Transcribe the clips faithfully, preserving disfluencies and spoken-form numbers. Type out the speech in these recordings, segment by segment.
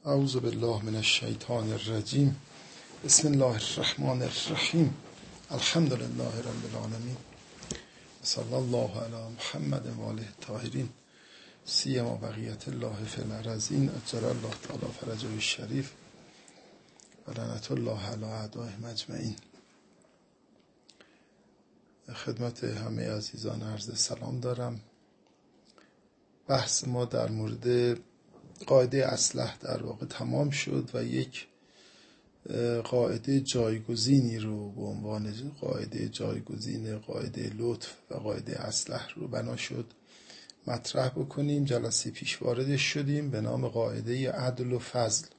اعوذ بالله من الشیطان الرجیم. بسم الله الرحمن الرحیم. الحمد لله رب العالمین. صلی الله علی محمد و آله الطاهرین سیما بقیت الله فی الارضین اجل الله تعالی فرجه الشریف و لعنت الله علی اعدائهم اجمعین. خدمت همه عزیزان عرض سلام دارم. بحث ما در مورد قاعده اصلح در واقع تمام شد و یک قاعده جایگزینی رو به عنوان قاعده جایگزین قاعده لطف و قاعده اصلح رو بنا شد مطرح بکنیم. جلسه پیش واردش شدیم به نام قاعده عدل و فضل.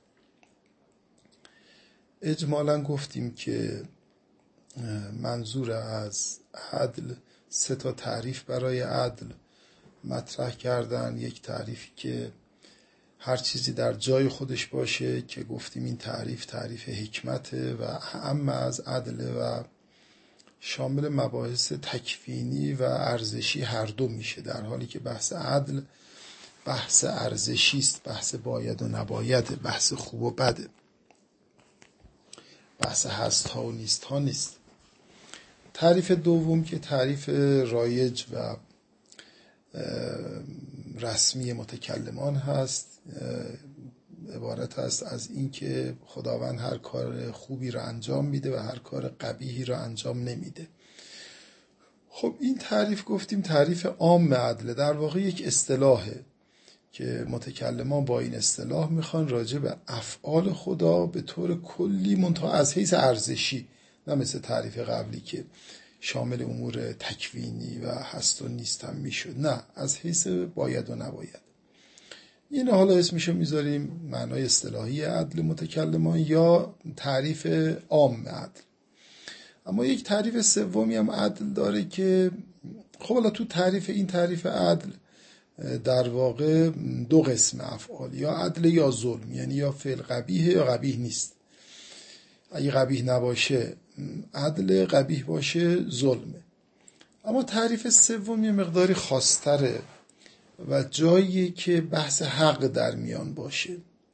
اجمالاً گفتیم که منظور از عدل سه تا تعریف برای عدل مطرح کردن. یک تعریفی که هر چیزی در جای خودش باشه که گفتیم این تعریف تعریف حکمته و اهم از عدل و شامل مباحث تکوینی و ارزشی هر دو میشه، در حالی که بحث عدل بحث ارزشی است، بحث باید و نباید، بحث خوب و بده، بحث هست ها و نیست ها نیست. تعریف دوم که تعریف رایج و رسمی متکلمان هست عبارت است از این که خداوند هر کار خوبی را انجام میده و هر کار قبیحی را انجام نمیده. خب این تعریف گفتیم تعریف عام عدل، در واقع یک اصطلاحه که متکلمان با این اصطلاح میخوان راجع به افعال خدا به طور کلی منتها از حیث ارزشی، نه مثل تعریف قبلی که شامل امور تکوینی و هست و نیست هم میشد، نه از حیث باید و نباید. این حالا اسمشو میذاریم معنای اصطلاحی عدل متکلمان یا تعریف عام عدل. اما یک تعریف سومی هم عدل داره که خب حالا تو تعریف این تعریف عدل در واقع دو قسم افعال، یا عدل یا ظلم، یعنی یا فعل قبیح یا قبیح نیست. اگه قبیح نباشه عدل، قبیح باشه ظلمه. اما تعریف سوم یه مقداری خاص‌تره و جایی که بحث حق در میان باشه.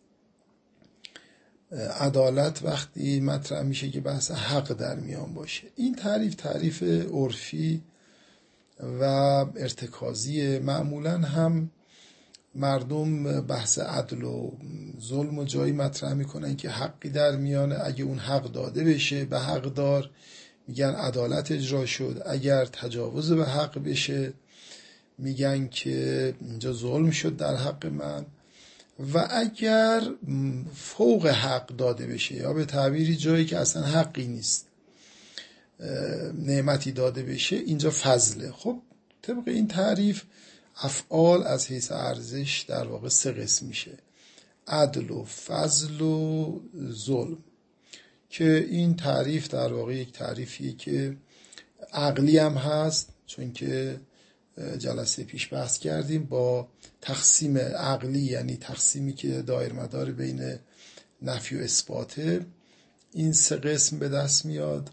عدالت وقتی مطرح میشه که بحث حق در میان باشه. این تعریف تعریف عرفی و ارتکازی. معمولاً هم مردم بحث عدل و ظلم و جایی مطرح میکنن که حقی در میانه، اگه اون حق داده بشه به حق دار میگن عدالت اجرا شد، اگر تجاوز به حق بشه میگن که اینجا ظلم شد در حق من، و اگر فوق حق داده بشه یا به تعبیری جایی که اصلا حقی نیست نعمتی داده بشه اینجا فضله. خب طبق این تعریف افعال از حیث ارزش در واقع سه قسم میشه: عدل و فضل و ظلم، که این تعریف در واقع یک تعریفیه که عقلی هم هست، چون که جلسه پیش بحث کردیم با تقسیم عقلی، یعنی تقسیمی که دایر مدار بین نفی و اثباته، این سه قسم به دست میاد.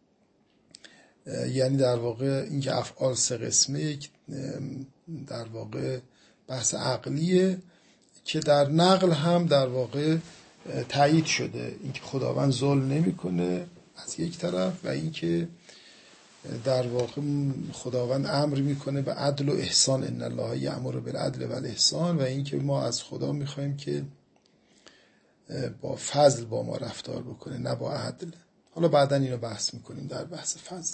یعنی در واقع اینکه افعال سه قسمه، یک در واقع بحث عقلیه که در نقل هم در واقع تایید شده، اینکه خداوند ظلم نمیکنه از یک طرف، و اینکه در واقع خداوند امر میکنه به عدل و احسان، ان الله یأمر بالعدل و الاحسان، و اینکه ما از خدا میخوایم که با فضل با ما رفتار بکنه نه با عدل. حالا بعداً اینو بحث میکنیم در بحث فضل،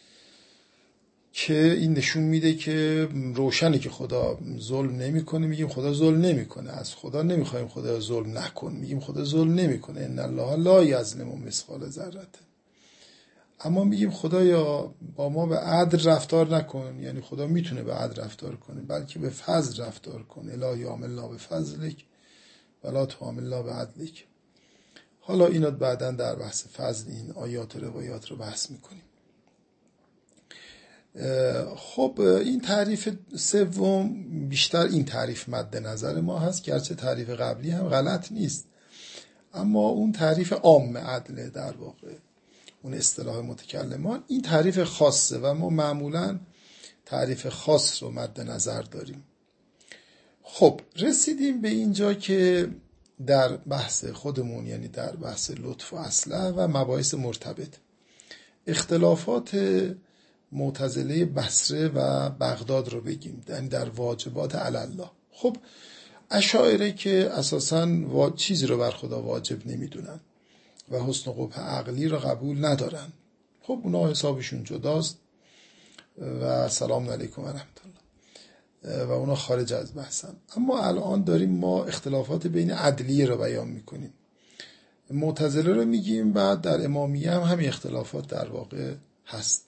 که این نشون میده که روشنه که خدا ظلم نمیکنه. میگیم خدا ظلم نمیکنه، از خدا نمیخوایم خدا ظلم نکن، میگیم خدا ظلم نمیکنه، ان الله لا یظلم مثقال ذره. اما میگیم خدایا با ما به عدل رفتار نکن، یعنی خدا میتونه به عدل رفتار کنه بلکه به فضل رفتار کنه. الهی عاملنا به فضلک ولا تعاملنا به عدلک. حالا اینا بعداً در بحث فضل این آیات و روایات رو بحث میکنیم. خب این تعریف سوم بیشتر این تعریف مد نظر ما هست، گرچه تعریف قبلی هم غلط نیست، اما اون تعریف عام عدل در واقع اون اصطلاح متکلمان، این تعریف خاصه و ما معمولاً تعریف خاص رو مد نظر داریم. خب رسیدیم به اینجا که در بحث خودمون، یعنی در بحث لطف و اصلح و مباحث مرتبط. اختلافات معتزله بصره و بغداد رو بگیم، یعنی در واجبات علی الله. خب اشاعره که اساساً چیزی رو بر خدا واجب نمیدونن و حسن قبح عقلی رو قبول ندارن. خب اونا حسابشون جداست و سلام علیکم و رحمت الله و اونا خارج از بحثن. اما الان داریم ما اختلافات بین عدلیه رو بیان میکنیم. معتزله رو میگیم، بعد در امامیه هم همین اختلافات در واقع هست.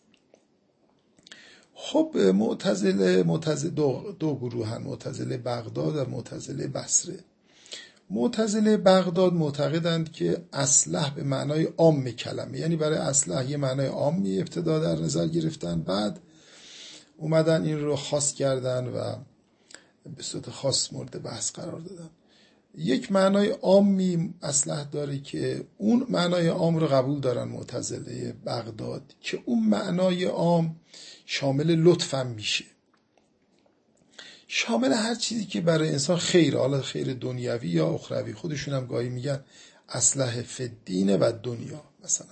خب معتزله معتزله دو, دو گروه هن، معتزله بغداد و معتزله بصره. معتزله بغداد معتقدند که اصلح به معنای عام کلمه، یعنی برای اصلح یه معنای عامی ابتدا در نظر گرفتن، بعد اومدن این رو خاص کردن و به صورت خاص مورد بحث قرار دادن. یک معنای عامی اصلح داره که اون معنای عام رو قبول دارن معتزله بغداد، که اون معنای عام شامل لطف هم میشه، شامل هر چیزی که برای انسان خیر، حالا خیر دنیوی یا اخروی. خودشون هم گاهی میگن اصلح فدین و دنیا مثلا.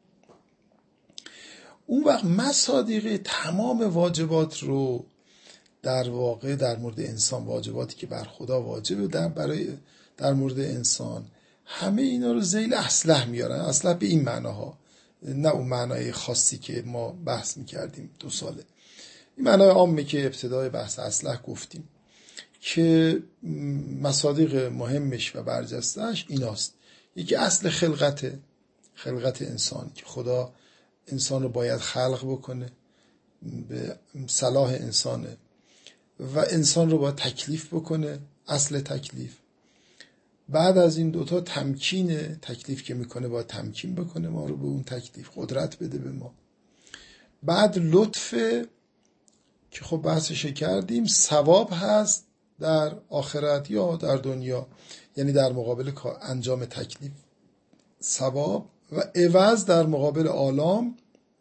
اون وقت مصادیق تمام واجبات رو در واقع در مورد انسان، واجباتی که بر خدا واجبه در برای در مورد انسان، همه اینا رو ذیل اصلح میارن. اصلح به این معناها، نه اون معنای خاصی که ما بحث میکردیم دو ساله. این معنای عامه که ابتدای بحث اصلح گفتیم که مصادیق مهمش و برجستهش ایناست. یکی اصل خلقته، خلقت انسان، که خدا انسان رو باید خلق بکنه، به صلاح انسانه و انسان رو باید تکلیف بکنه، اصل تکلیف. بعد از این دوتا تمکین، تکلیف که میکنه باید تمکین بکنه ما رو به اون تکلیف، قدرت بده به ما. بعد لطف که خب بحثش کردیم، ثواب هست در آخرت یا در دنیا، یعنی در مقابل انجام تکلیف ثواب، و عوض در مقابل آلام،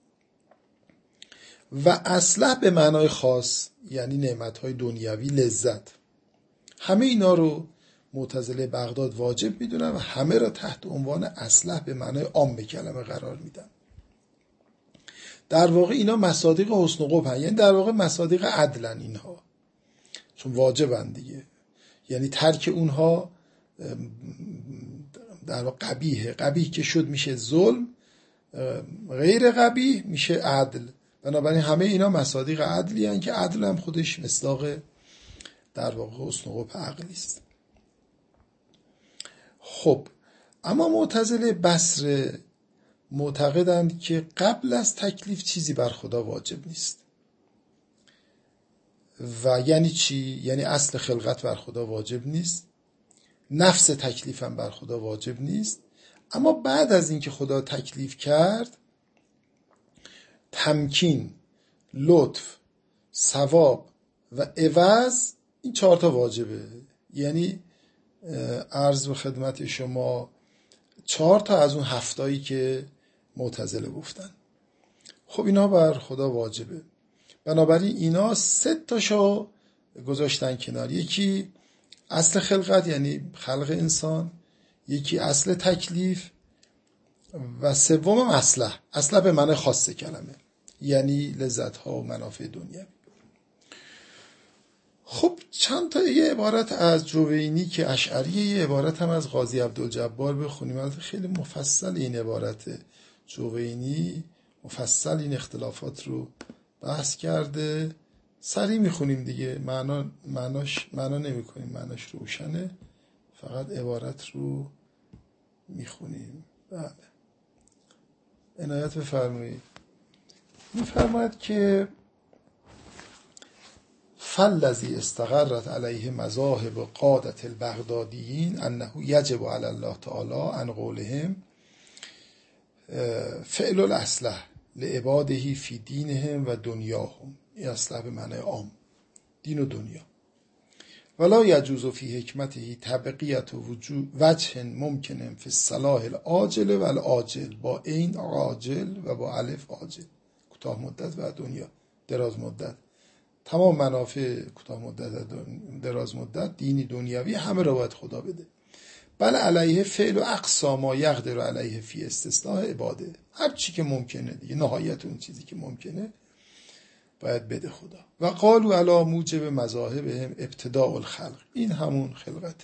و اصلح به معنای خاص یعنی نعمت‌های دنیوی، لذت. همه اینا رو معتزله بغداد واجب میدونن و همه را تحت عنوان اصلح به معنای عام کلمه قرار میدن. در واقع اینا مصادیق حسن قبح، یعنی در واقع مصادیق عدلن اینها، چون واجبن دیگه. یعنی ترک اونها در واقع قبیحه، قبیح که شد میشه ظلم، غیر قبیح میشه عدل. بنابراین همه اینا مصادیق عدلی هستند که عدل هم خودش مصداق در واقع حسن قبح عقلی است. خب اما معتزله بصره معتقدند که قبل از تکلیف چیزی بر خدا واجب نیست. و یعنی چی؟ یعنی اصل خلقت بر خدا واجب نیست، نفس تکلیف هم بر خدا واجب نیست، اما بعد از اینکه خدا تکلیف کرد، تمکین، لطف، ثواب و عوض، این چهار تا واجبه. یعنی عرض به خدمت شما چهار تا از اون هفتایی که معتزله گفتن. خب اینا بر خدا واجبه، بنابراین اینا سه تاشو گذاشتن کنار. یکی اصل خلقت یعنی خلق انسان، یکی اصل تکلیف، و سوم اصلح. اصلح به معنی خاص کلمه یعنی لذت ها و منافع دنیا. خب چند تا یه عبارت از جوینی که اشعریه، یه عبارت هم از قاضی عبدالجبار بخونیم. البته خیلی مفصل این عبارت جوینی، مفصل این اختلافات رو بحث کرده. سریع میخونیم دیگه، معنا معناش معنا نمیکنیم، معناش روشنه، فقط عبارت رو میخونیم. بله عنایت بفرمایید. میفرماید که فالذی استقرت علیه مذاهب قادة البغدادیین انه یجب علی الله تعالی عن قولهم فعل الاصلح لعباده فی دینهم و دنیاهم. این اصلح به معنی عام، دین و دنیا. ولا یجوز فی حکمته تبقیت وجه ممکن فی الصلاح العاجل و العاجل، با عین عاجل و با الف عاجل، کوتاه مدت و دنیا دراز مدت. تمام منافع کوتاه مدت و دراز مدت، دینی دنیوی، همه رو باید خدا بده. بل علیه فعل و اقصا ما یقدر علیه فی استصلاح عباده، هر چی که ممکنه دیگه، نهایت اون چیزی که ممکنه باید بده خدا. و قالوا علی موجب مذاهبهم ابتداء الخلق، این همون خلقته.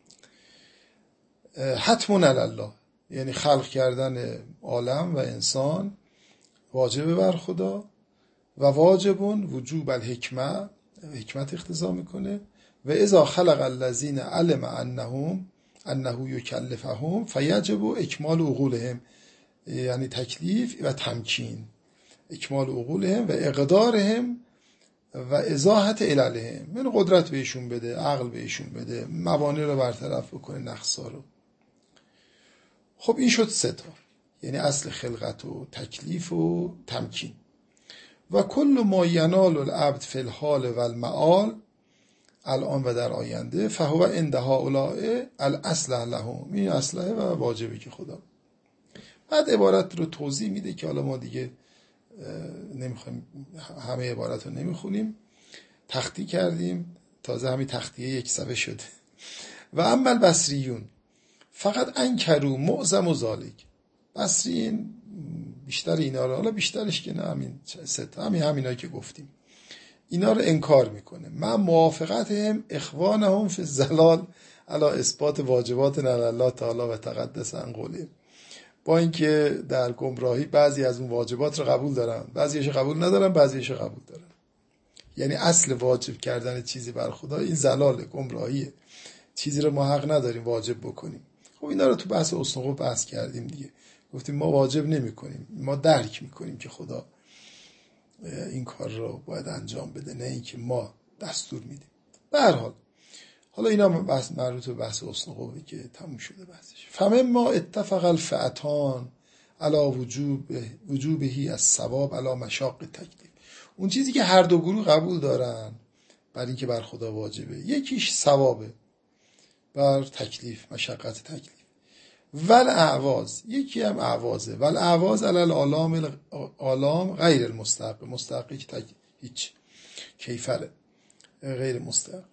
حتم علی الله، یعنی خلق کردن عالم و انسان واجب بر خدا. و واجبون وجوب الحکمه، حکمت اقتضا میکنه. و اذا خلق الذین علم انهم انه یکلفهم فیجب اکمال عقولهم، یعنی تکلیف و تمکین، اکمال عقولهم و اقدارهم و ازاحت عللهم، من قدرت بهشون بده، عقل بهشون بده، موانع رو برطرف بکنه، نقصا رو. خب این شد سه تا، یعنی اصل خلقت و تکلیف و تمکین. و کل ما ینال العبد فی الحال و المعال، الان و در آینده، فهو عند هؤلاء الاصلح لهم، این اصلحه و واجبه که خدا. بعد عبارت رو توضیح میده که حالا ما دیگه نمیخوایم همه عبارت رو نمیخونیم، تختی کردیم، تازه همین تختیه یک صفحه شده. و اما البصریون فقط انکروا معظم ذالک، بصریین بیشتر اینا رو، حالا بیشترش که نه، همین سه تا، همین همینا که گفتیم، اینا رو انکار میکنه. من موافقتهم اخوانهم فی الضلال علی اثبات واجبات الله تعالی و تقدس عن قوله، با اینکه در گمراهی بعضی از اون واجبات رو قبول دارن، بعضیش قبول ندارن، بعضیش قبول دارن. یعنی اصل واجب کردن چیزی بر خدا این ضلال، گمراهیه، چیزی رو ما حق نداریم واجب بکنیم. خب اینا رو تو بحث اسنقو بحث کردیم دیگه، گفتیم ما واجب نمی کنیم، ما درک میکنیم که خدا این کار رو باید انجام بده، نه اینکه ما دستور میدیم. به هر حال حالا اینا بحث مربوط به بحث اسنقوی که تموم شده بحثش. فهم ما اتفق الفئتان علی وجوب وجوبهی از ثواب علی مشاق تکلیف، اون چیزی که هر دو گروه قبول دارن بر این که بر خدا واجبه، یکیش ثوابه بر تکلیف، مشقت تکلیف، ول اعواز، یکی هم اعوازه، ول اعواز علی العالم العالم غیر المستحق، مستحقی که تک... هیچ کیفره، غیر مستحق،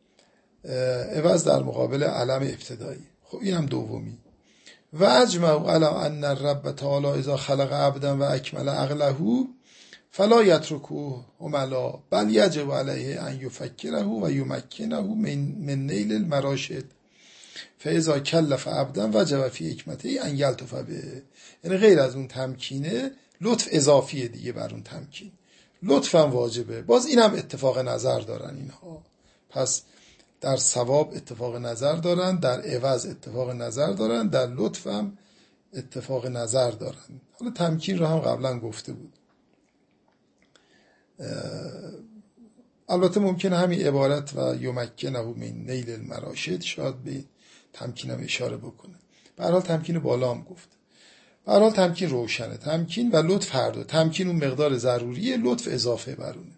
عوض در مقابل علم ابتدایی. خب این هم دومی. و اجمعوا علی ان الرب تعالی اذا خلق عبدا و اکمل عقله فلا یترکه هملا بل یجب علیه ان یفکره و یمکنه من من نیل المراشد فاذا کلف عبدا وجب فی حکمته ان یلطف به، یعنی غیر از اون تمکینه لطف اضافیه دیگه بر اون تمکین، لطف هم واجبه. باز اینم اتفاق نظر دارن اینها، پس در ثواب اتفاق نظر دارن، در عوض اتفاق نظر دارن، در لطف هم اتفاق نظر دارن. حالا تمکین رو هم قبلا گفته بود. البته ممکنه همین عبارت و یمکنه من نیل المراشد شاید به تمکین هم اشاره بکنه. به هر حال تمکین بالا هم گفت. به هر حال تمکین روشنه، تمکین و لطف هر دو، تمکین اون مقدار ضروریه، لطف اضافه برونه.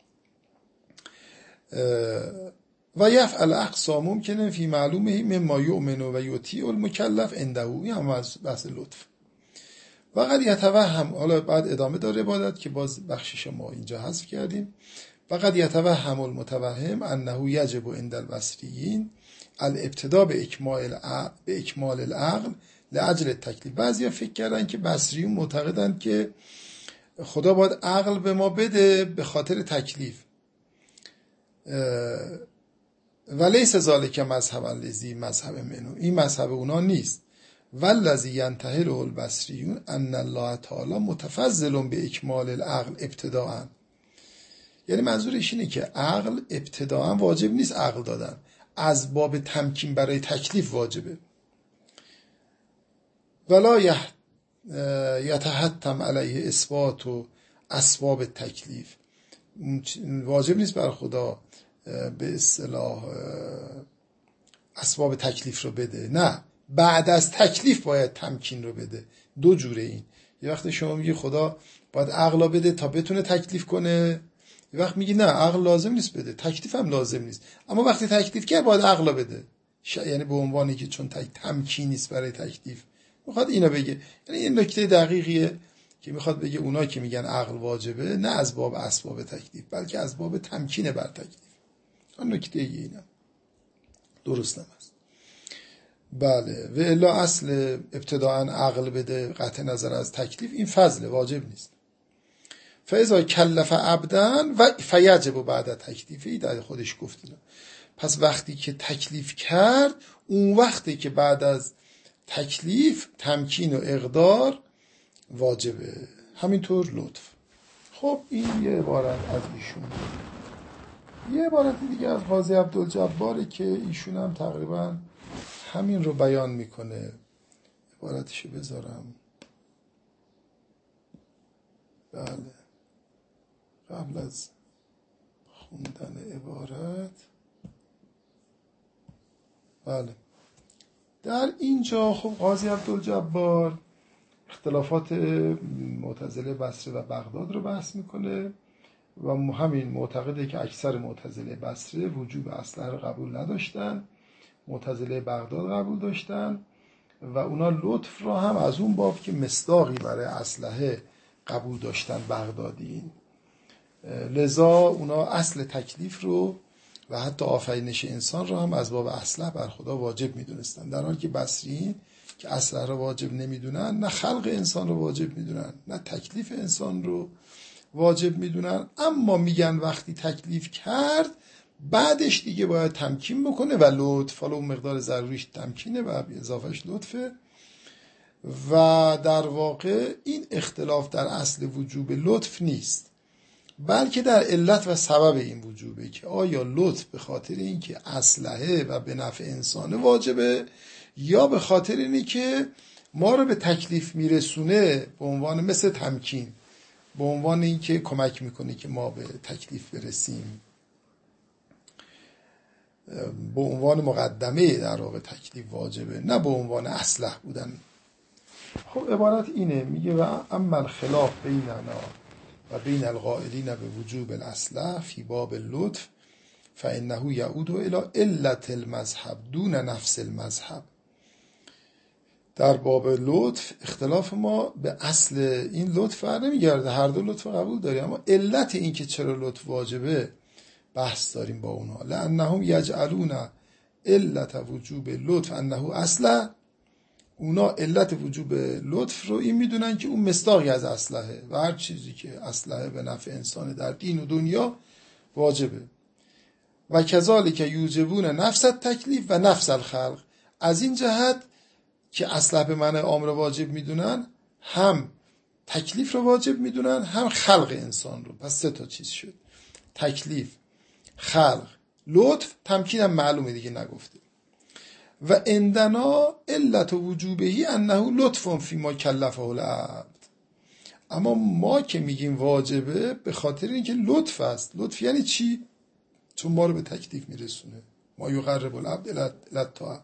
و یفعل اقصا ممکنه فی معلومه مما یؤمن و یطیع المکلف عنده، این هم از بحث لطف. و قد یتوهم، حالا بعد ادامه داره عبادت که باز بخشش ما اینجا حذف کردیم. و قد یتوهم المتوهم انه یجب عند البصریین الابتداء به اکمال به اکمال العقل لاجل التکلیف. بعضیا فکر کردن که بصریون معتقدن که خدا باید عقل به ما بده به خاطر تکلیف، ولیس ذالک مذهب الذی مذهب منو، این مذهب اونا نیست. والذی ینتهل البصریون ان الله تعالی متفضل به اکمال العقل ابتداء، یعنی منظورش اینه که عقل ابتداء واجب نیست عقل دادن، از باب تمکین برای تکلیف واجبه. ولا یتحتم علیه اثبات و اسباب تکلیف، واجب نیست بر خدا به اصطلاح اسباب تکلیف رو بده، نه، بعد از تکلیف باید تمکین رو بده. دو جوره این، یه وقت شما میگی خدا باید عقل بده تا بتونه تکلیف کنه، یه وقت میگی نه عقل لازم نیست بده، تکلیف هم لازم نیست، اما وقتی تکلیف کرد باید عقل بده، یعنی به عنوانی که چون تمکین نیست برای تکلیف میخواد اینو بگه. یعنی این نکته دقیقیه که میخواد بگه اونایی که میگن عقل واجبه نه از باب اسباب تکلیف بلکه از باب تمکین بر تکلیف. اون نکته اینه درست نمست. بله و الا اصل ابتداعا عقل بده قطع نظر از تکلیف این فضل واجب نیست. فاذا کلف عبدا و فیجب بعد تکلیفی در خودش گفت اینا. پس وقتی که تکلیف کرد اون وقتی که بعد از تکلیف تمکین و اقدار واجبه، همینطور لطف. خب این یه عبارت از ایشون. یه عبارت دیگه از قاضی عبدالجباره که ایشون هم تقریبا همین رو بیان میکنه. عبارتشو بذارم. بله قبل از خوندن عبارت، بله در اینجا خب قاضی عبدالجبار اختلافات معتزله بصره و بغداد رو بحث میکنه و همین معتقده که اکثر معتزله بصره وجوب اسلحه رو قبول نداشتن، معتزله بغداد قبول داشتن و اونا لطف رو هم از اون باب که مصداقی برای اسلحه قبول داشتن بغدادیین. لذا اونا اصل تکلیف رو و حتی آفرینش انسان رو هم از باب اسلحه بر خدا واجب میدونستن، در حالی که بصریین که اسلحه رو واجب نمیدونن نه خلق انسان رو واجب میدونن نه تکلیف انسان رو واجب میدونن، اما میگن وقتی تکلیف کرد بعدش دیگه باید تمکین بکنه و لطف، حالا اون مقدار ضروریش تمکینه و اضافهش لطفه. و در واقع این اختلاف در اصل وجوب لطف نیست، بلکه در علت و سبب این وجوبه که آیا لطف به خاطر این که اسلحه و به نفع انسان واجبه یا به خاطر اینی که ما رو به تکلیف میرسونه به عنوان مثل تمکین، به عنوان این که کمک میکنه که ما به تکلیف برسیم، به عنوان مقدمه در واقع تکلیف واجبه نه به عنوان اسلحه بودن. خب عبارت اینه، میگه و اما الخلاف بیننا و بین القائلین به وجوب الاسلحه فی باب اللطف فانه یعود الی علت المذهب دون نفس المذهب. در باب لطف اختلاف ما به اصل این لطف نمیگرده، هر دو لطف قبول داریم، اما علت این که چرا لطف واجبه بحث داریم با اونها. لانهم یجعلون علت وجوب لطف انه اصله، اونا علت وجوب لطف رو این میدونن که اون مصداقی از اسلحه و هر چیزی که اسلحه به نفع انسان در دین و دنیا واجبه. و کذالک یوجبون نفس التکلیف و نفس الخلق، از این جهت که اسلحه به معنی امر واجب میدونن هم تکلیف رو واجب میدونن هم خلق انسان رو. پس سه تا چیز شد، تکلیف، خلق، لطف. تمکین هم معلومه دیگه نگفته. و عندنا علت وجوبهی انه لطف فیما کلفه العبد، اما ما که میگیم واجبه به خاطر اینکه لطف است. لطف یعنی چی؟ چون ما رو به تکلیف میرسونه، ما یقرب العبد الی الطاعه.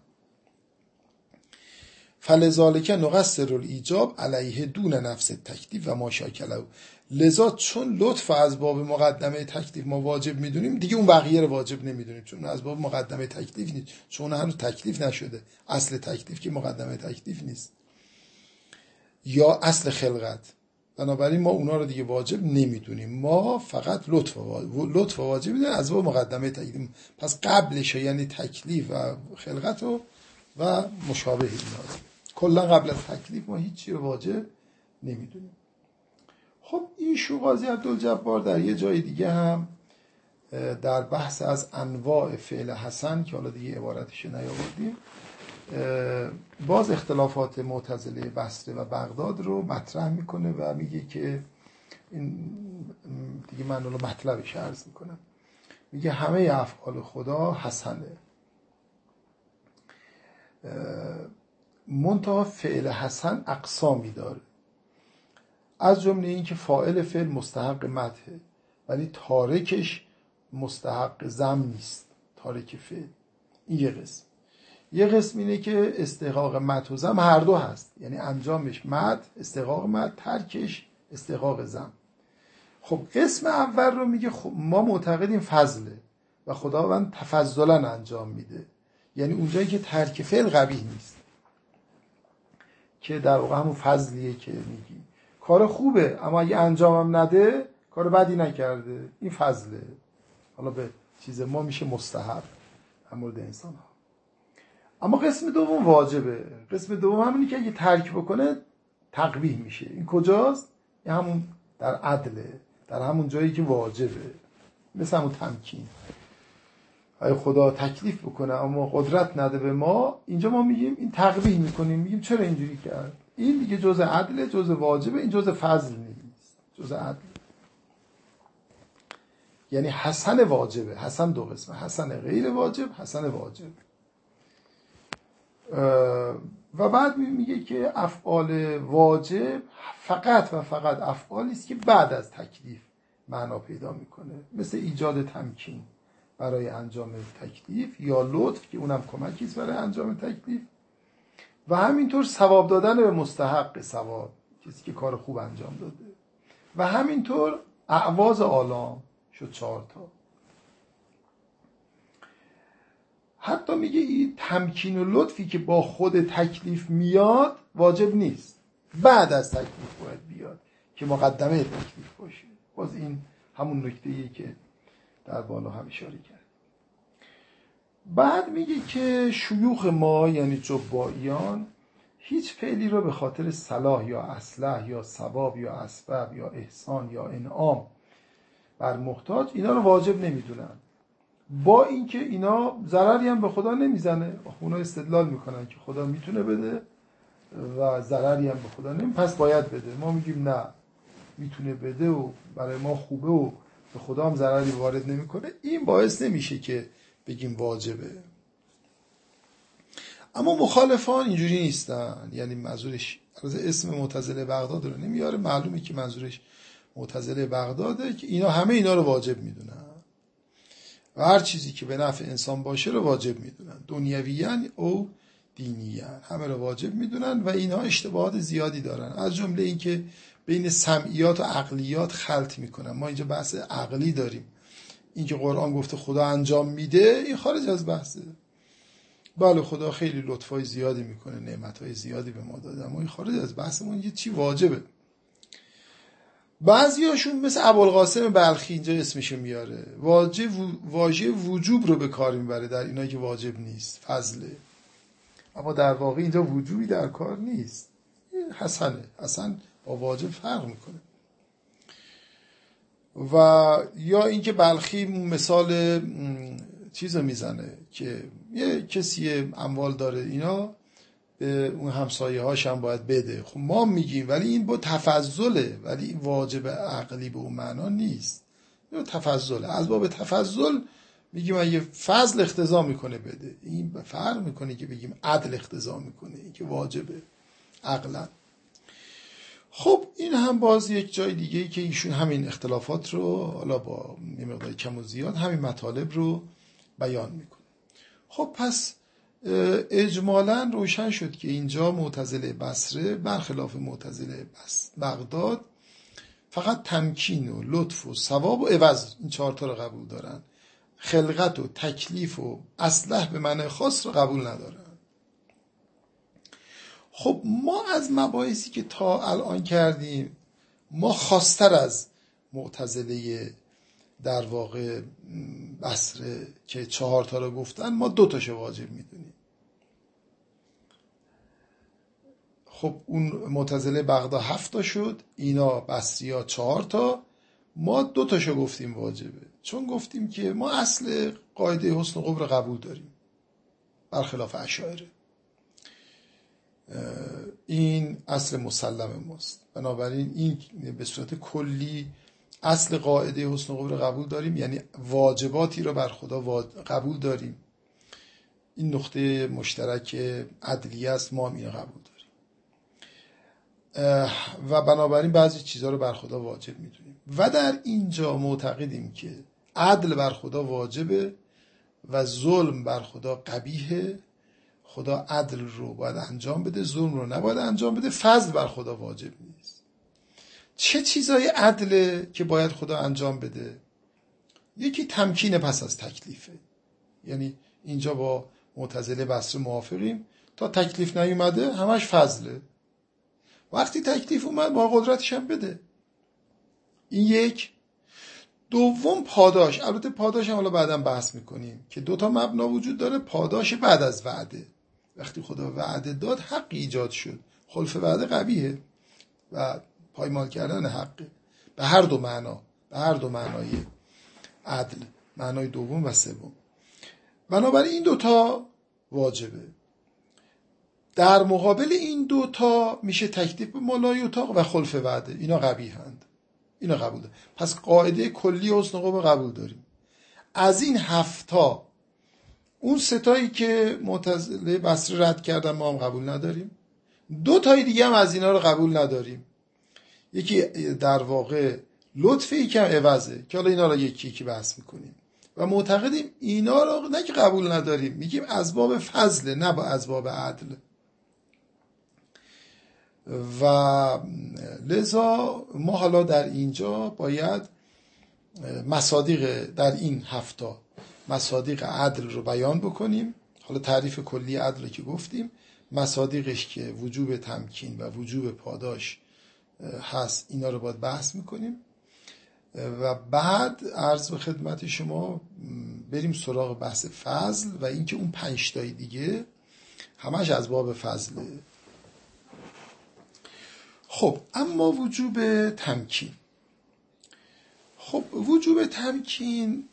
فلذالک نقصر الایجاب علیه دون نفس تکلیف و ما شاکله. لذا چون لطف از باب مقدمه تکلیف ما واجب میدونیم دیگه اون بقیه رو واجب نمیدونیم، چون از باب مقدمه تکلیف نیست، چون هنوز تکلیف نشده. اصل تکلیف که مقدمه تکلیف نیست یا اصل خلقت، بنابراین ما اونا رو دیگه واجب نمیدونیم، ما فقط لطف واجب لطف واجب میدونیم از باب مقدمه تکلیف. پس قبلش یعنی تکلیف و خلقت و و مشابه اینا، کلا قبل از تکلیف ما هیچی رو واجب نمیدونیم. خب این شو قاضی عبدالجبار در یه جای دیگه هم در بحث از انواع فعل حسن که حالا دیگه عبارتش نیاوردیم، باز اختلافات معتزله بصره و بغداد رو مطرح میکنه و میگه که این دیگه من رو مطلبش عرض میکنم. میگه همه افعال خدا حسنه، منتها فعل حسن اقسامی داره، از جمله این که فاعل فعل مستحق مدحه ولی تارکش مستحق ذم نیست. تارک فعل این یه قسم. یه قسم اینه که استحقاق مدح و ذم هر دو هست، یعنی انجامش مدح استحقاق مدح، ترکش استحقاق ذم. خب قسم اول رو میگه خب ما معتقدیم فضله و خداوند تفضلا انجام میده، یعنی اونجایی که ترک فعل قبیح نیست، که در واقع همون فضلیه که میگی کار خوبه اما اگه انجامم نده کار بدی نکرده، این فضله. حالا به چیز ما میشه مستحب در مورد انسان ها. اما قسم دوم واجبه. قسم دوم همینی که اگه ترک بکنه تقبیح میشه. این کجاست؟ این همون در عدله، در همون جایی که واجبه، مثل همون تمکین. اگه خدا تکلیف بکنه اما قدرت نده به ما، اینجا ما میگیم این تقبیح میکنیم، میگیم چرا اینجوری کرد؟ این دیگه جزء عدله، جزء واجبه، این جزء فضل نیست، جزء عدل. یعنی حسن واجبه. حسن دو قسمه، حسن غیر واجب، حسن واجب. و بعد میگه که افعال واجب فقط و فقط افعالی است که بعد از تکلیف معنا پیدا میکنه، مثل ایجاد تمکین برای انجام تکلیف، یا لطف که اونم کمکی است برای انجام تکلیف، و همینطور ثواب دادن به مستحق ثواب، کسی که کار خوب انجام داده، و همینطور اعواض آلام شد چهار تا. حتی میگه این تمکین و لطفی که با خود تکلیف میاد واجب نیست، بعد از تکلیف باید بیاد که مقدمه تکلیف باشه. باز این همون نکته‌ایه که در بالا هم اشاره کرد. بعد میگه که شیوخ ما یعنی جبائیان هیچ فعلی رو به خاطر صلاح یا اصلاح یا ثواب یا اسباب یا احسان یا انعام بر محتاج، اینا رو واجب نمیدونن، با اینکه اینا ضرری هم به خدا نمیزنه. اونا استدلال میکنن که خدا میتونه بده و ضرری هم به خدا نمی، پس باید بده. ما میگیم نه، میتونه بده و برای ما خوبه و به خدا هم ضرری وارد نمیکنه، این باعث نمیشه که بگیم واجبه. اما مخالفان اینجوری نیستن. یعنی منظورش از اسم معتزله بغداد رو نمیاره، معلومه که منظورش معتزله بغداده که اینا همه اینا رو واجب میدونن و هر چیزی که به نفع انسان باشه رو واجب میدونن، دنیویان او دینیان، همه رو واجب میدونن و اینها اشتباهات زیادی دارن، از جمله این که بین سمعیات و عقلیات خلط میکنن. ما اینجا بحث عقلی داریم، این که قرآن گفته خدا انجام میده، این خارج از بحثه. بله خدا خیلی لطفای زیادی میکنه، نعمتهای زیادی به ما داده، اما این خارج از بحثمون، یه چی واجبه. بعضیاشون مثل ابوالقاسم بلخی اینجا اسمشو میاره، واجب واژه وجوب رو به کار میبره در اینا که واجب نیست، فضله، اما در واقع اینجا وجوبی در کار نیست، حسنه، حسن با واجب فرق میکنه. و یا اینکه بلخی مثال چیزو میزنه که یه کسی اموال داره، اینا به اون همسایه هاش هم باید بده. خب ما میگیم ولی این با تفضله، ولی این واجب عقلی به اون معنا نیست، این تفضله. از باب تفضل میگیم اگه فضل اقتضا میکنه بده، این فرق میکنه که بگیم عدل اقتضا میکنه، این که واجبه عقلا. خب این هم باز یک جای دیگه ای که ایشون همین اختلافات رو حالا با مقدار کم و زیاد همین مطالب رو بیان میکنه. خب پس اجمالاً روشن شد که اینجا معتزله بصره برخلاف معتزله بغداد فقط تمکین و لطف و ثواب و عوض، این چهار تا رو قبول دارن، خلقت و تکلیف و اصلاح به معنی خاص رو قبول ندارن. خب ما از مباحثی که تا الان کردیم، ما خاص‌تر از معتزله در واقع بصره که چهار تا رو گفتن، ما دو تاشو واجب میدونیم. خب اون معتزله بغداد هفت تا شد، اینا بصریا چهار تا، ما دو تاشو گفتیم واجبه، چون گفتیم که ما اصل قاعده حسن و قبر قبول داریم برخلاف اشاعره، این اصل مسلم ماست. بنابراین این به صورت کلی اصل قاعده حسن و قبر قبول داریم، یعنی واجباتی رو بر خدا قبول داریم. این نقطه مشترک عدلیه است، ما هم این قبول داریم و بنابراین بعضی چیزها رو بر خدا واجب میدونیم و در اینجا معتقدیم که عدل بر خدا واجبه و ظلم بر خدا قبیحه. خدا عدل رو باید انجام بده، ظلم رو نباید انجام بده. فضل بر خدا واجب نیست. چه چیزای عدله که باید خدا انجام بده؟ یکی تمکین پس از تکلیفه، یعنی اینجا با معتزله بصره موافقیم، تا تکلیف نیومده همش فضله، وقتی تکلیف اومد با قدرتش هم بده. این یک. دوم پاداش. البته پاداش هم حالا بعداً بحث میکنیم که دوتا مبنا وجود داره، پاداش بعد از وعده وقتی خدا وعده داد حق ایجاد شد. خلف وعده قبیحه و پایمال کردن حقه به هر دو معنا، به هر دو معنای عدل، معنای دوم و سوم. بنابراین این دوتا واجبه. در مقابل این دوتا میشه تکلیف به ما لا یطاق و خلف وعده، اینا قبیحند، اینا قبول داریم. پس قاعده کلی حسن قبح قبول داریم. از این هفتا اون ستایی که معتزله بصری رد کردن ما هم قبول نداریم. دو تای دیگه هم از اینا رو قبول نداریم. یکی در واقع لطفی، یکی هم عوضه که حالا اینا رو یکی یکی بحث میکنیم و معتقدیم اینا رو نه که قبول نداریم، میگیم از باب فضل نه با از باب عدل. و لذا ما حالا در اینجا باید مصادیق در این هفته مصادیق عدل رو بیان بکنیم. حالا تعریف کلی عدل که گفتیم، مصادیقش که وجوب تمکین و وجوب پاداش هست، اینا رو باید بحث میکنیم و بعد عرض به خدمت شما بریم سراغ بحث فضل و اینکه اون پنج تای دیگه همش از باب فضله. خب اما وجوب تمکین، خب وجوب تمکین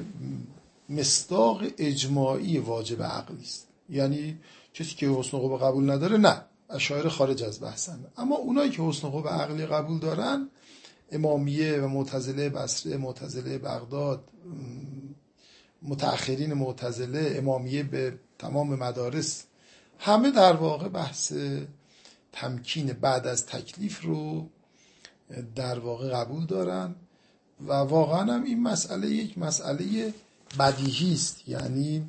مصداق اجماعی واجب عقلی است. یعنی کسی که حسن قبح قبول نداره نه، اشاعره خارج از بحثن. اما اونایی که حسن قبح عقلی قبول دارن، امامیه و معتزله بصره، معتزله بغداد، متأخرین معتزله، امامیه به تمام مدارس، همه در واقع بحث تمکین بعد از تکلیف رو در واقع قبول دارن و واقعا هم این مسئله یک مسئله بدیهی است، یعنی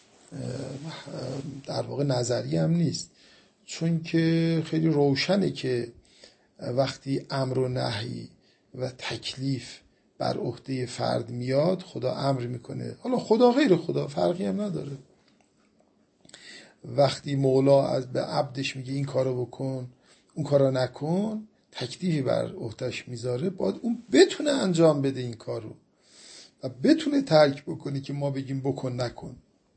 در واقع نظری هم نیست، چون که خیلی روشنه که وقتی امر و نهی و تکلیف بر عهده فرد میاد، خدا امر میکنه، حالا خدا غیر خدا فرقی هم نداره. وقتی مولا از به عبدش میگه این کارو بکن اون کارو نکن، تکلیفی بر عهدهش میذاره، باید اون بتونه انجام بده این کارو و بتونه ترک بکنه که ما بگیم بکن نکن.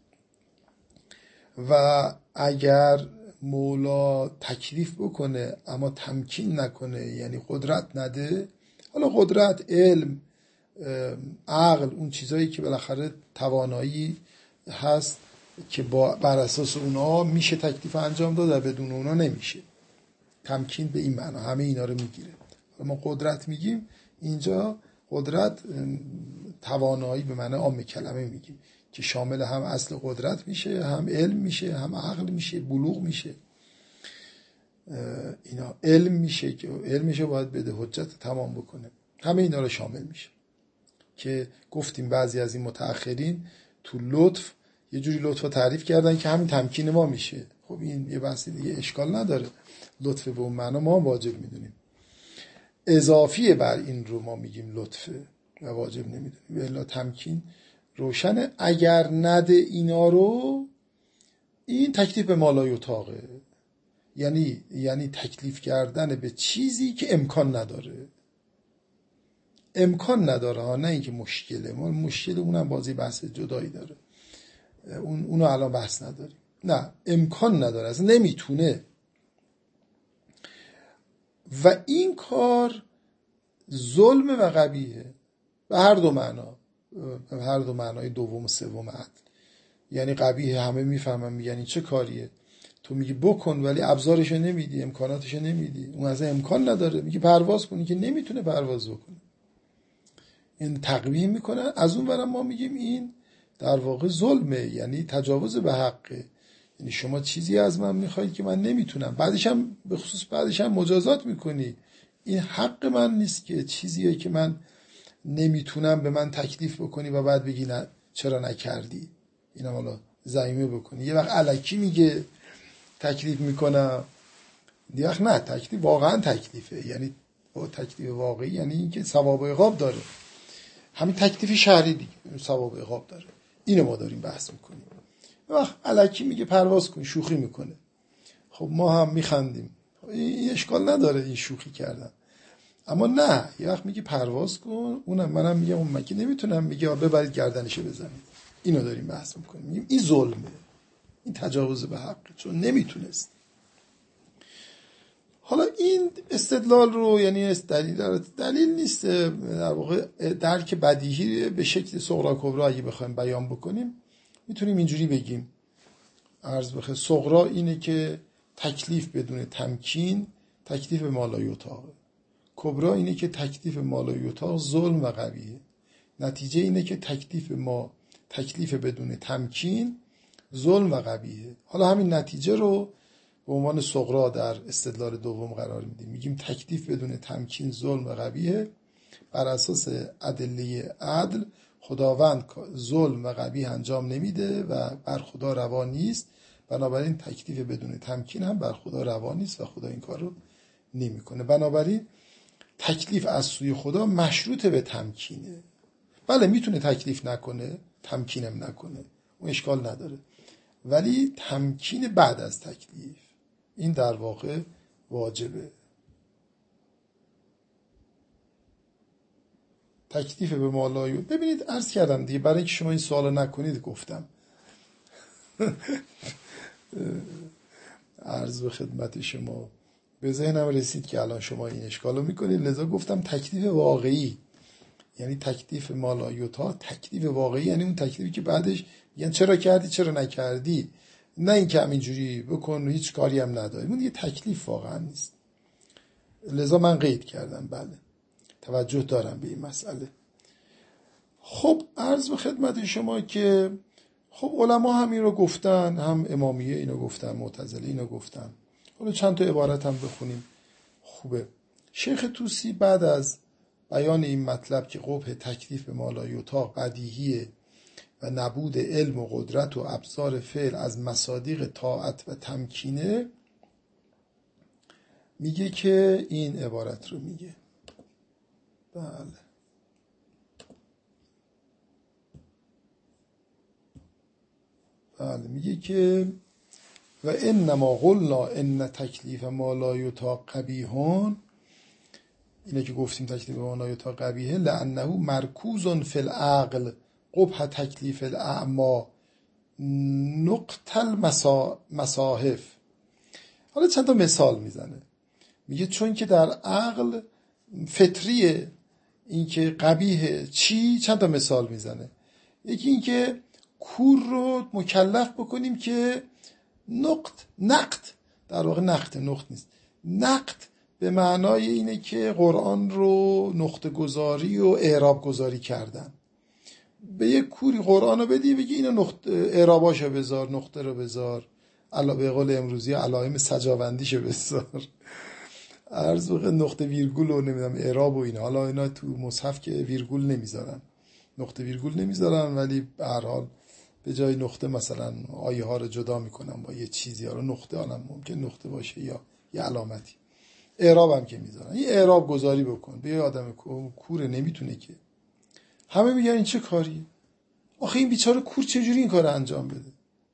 و اگر مولا تکلیف بکنه اما تمکین نکنه، یعنی قدرت نده، حالا قدرت، علم، عقل، اون چیزایی که بالاخره توانایی هست که با بر اساس اونا میشه تکلیف انجام داد و بدون اونا نمیشه. تمکین به این معنا همه اینا رو میگیره. ما قدرت میگیم اینجا، قدرت توانایی به معنی عام کلمه میگیم که شامل هم اصل قدرت میشه، هم علم میشه، هم عقل میشه، بلوغ میشه. اینا علم میشه که علمشو باید بده، حجت تمام بکنه، همه اینا رو شامل میشه. که گفتیم بعضی از این متأخرین تو لطف یه جوری لطف رو تعریف کردن که همین تمکین ما میشه. خب این یه بحثی دیگه، اشکال نداره، لطف به اون معنا ما واجب میدونیم، اضافیه بر این رو ما میگیم لطفه و واجب نمیدونیم. الا تمکین روشنه، اگر نده اینا رو این تکلیف به ما لا یطاقه، یعنی یعنی تکلیف کردن به چیزی که امکان نداره. امکان نداره ها، نه اینکه مشکله، ما مشکل اونم بازی بحث جدایی داره، اون اونو الان بحث نداریم. نه، امکان نداره، اصلا نمیتونه. و این کار ظلم و قبیحه به هر دو معنا، به هر دو معنای دوم و سوم عدل. یعنی قبیحه همه میفهمن، میگن این چه کاریه، تو میگی بکن ولی ابزارشو نمیدی، امکاناتشو نمیدی، اون اصلا امکان نداره. میگی پرواز کنی که نمیتونه پرواز بکنه، این تقویم میکنن. از اون برم ما میگیم این در واقع ظلمه، یعنی تجاوز به حقه. یعنی شما چیزی از من میخواید که من نمیتونم، بعدش هم به خصوص بعدش هم مجازات میکنی. این حق من نیست که چیزیه که من نمیتونم به من تکلیف بکنی و بعد بگی نه چرا نکردی، اینا حالا زایمه بکنی. یه وقت الکی میگه تکلیف میکنم، یه وقت نه، تکلیف واقعا تکلیفه، یعنی با تکلیف واقعی، یعنی اینکه ثواب و عقاب داره. همین تکلیف شرعی دیگه ثواب و عقاب داره. اینو ما داریم بحث میکنیم. یه وقت الکی میگه پرواز کن، شوخی میکنه، خب ما هم میخندیم، این اشکال نداره این شوخی کردن. اما نه، یه وقت میگه پرواز کن، اونم منم میگم اون مگه نمیتونم، میگه ببرید گردنشو بزنید. اینو داریم بحث میکنیم، میگیم این ظلمه. این تجاوز به حق، چون نمیتونست. حالا این استدلال رو، یعنی دلیل دلیل نیست، در واقع درک بدیهی به شکل صغرا کبرا اگه بخوایم بیان بکنیم میتونیم اینجوری بگیم. عرض بخیر، صغرا اینه که تکلیف بدون تمکین تکلیف ما لا یطاق، کبرا اینه که تکلیف ما لا یطاق ظلم و قبیحه. نتیجه اینه که تکلیف ما تکلیف بدون تمکین ظلم و قبیحه. حالا همین نتیجه رو به عنوان صغرا در استدلال دوم قرار میدیم، میگیم تکلیف بدون تمکین ظلم و قبیحه. بر اساس ادله عدل خداوند ظلم و قبیح انجام نمیده و بر خدا روا نیست، بنابراین تکلیف بدون تمکین هم بر خدا روا نیست و خدا این کار رو نمیکنه. بنابراین تکلیف از سوی خدا مشروط به تمکینه. بله میتونه تکلیف نکنه، تمکینم نکنه، اون اشکال نداره، ولی تمکین بعد از تکلیف این در واقع واجبه. تکلیف به مالایو ببینید، عرض کردم دیگه، برای اینکه شما این سوالو نکنید گفتم. عرض به خدمت شما، به ذهنم رسید که الان شما این اشکالو میکنید، لذا گفتم تکلیف واقعی. یعنی تکلیف مالایوتا تکلیف واقعی، یعنی اون تکلیفی که بعدش میگن چرا کردی چرا نکردی، نه این که همینجوری بکن هیچ کاری هم نداری، اون دیگه تکلیف واقعا نیست. لذا من قید کردم. بله توجه دارم به این مسئله. خب عرض به خدمت شما که خب علما هم این رو گفتن، هم امامیه اینو گفتن، معتزله اینو گفتن. حالا چند تا عبارت هم بخونیم خوبه. شیخ طوسی بعد از بیان این مطلب که قبح تکلیف به ما لا یطاق بدیهیه و نبود علم و قدرت و ابزار فعل از مصادیق طاعت و تمکینه، میگه که این عبارت رو میگه. بله بله میگه که و انما قلنا ان تکلیف ما لا یطاق قبیحون، اینه که گفتیم تکلیف ما لا یطاق قبیحه، لانه مرکوز فی العقل قبح تکلیف الاعما نقط المصاحف. حالا چند تا مثال میزنه، میگه چون که در عقل فطریه این که قبیحه چی، چند تا مثال میزنه. یکی این که کور رو مکلف بکنیم که نقط نقط در واقع نقط نقط نیست، نقط به معنای اینه که قرآن رو نقطه گذاری و اعراب گذاری کردن. به یک کوری قرآن رو بدی بگی اینو نقطه اعراباشو بذار، نقطه رو بذار، علا به قول امروزی علائم سجاوندیشو بذار، عرض بخواه نقطه ویرگول و نمیدونم اعراب و اینا. حالا اینا تو مصحف که ویرگول نمیذارن، نقطه ویرگول نمیذارن، ولی به هر حال به جای نقطه مثلا آیه ها رو جدا میکنن با یه چیزی، ها رو نقطه الان ممکن نقطه باشه یا یه علامتی. اعراب هم که میذارن، این اعراب گذاری بکن. به یه آدم کور نمیتونه که، همه میگن این چه کاریه، آخه این بیچاره کور چجوری این کار انجام بده.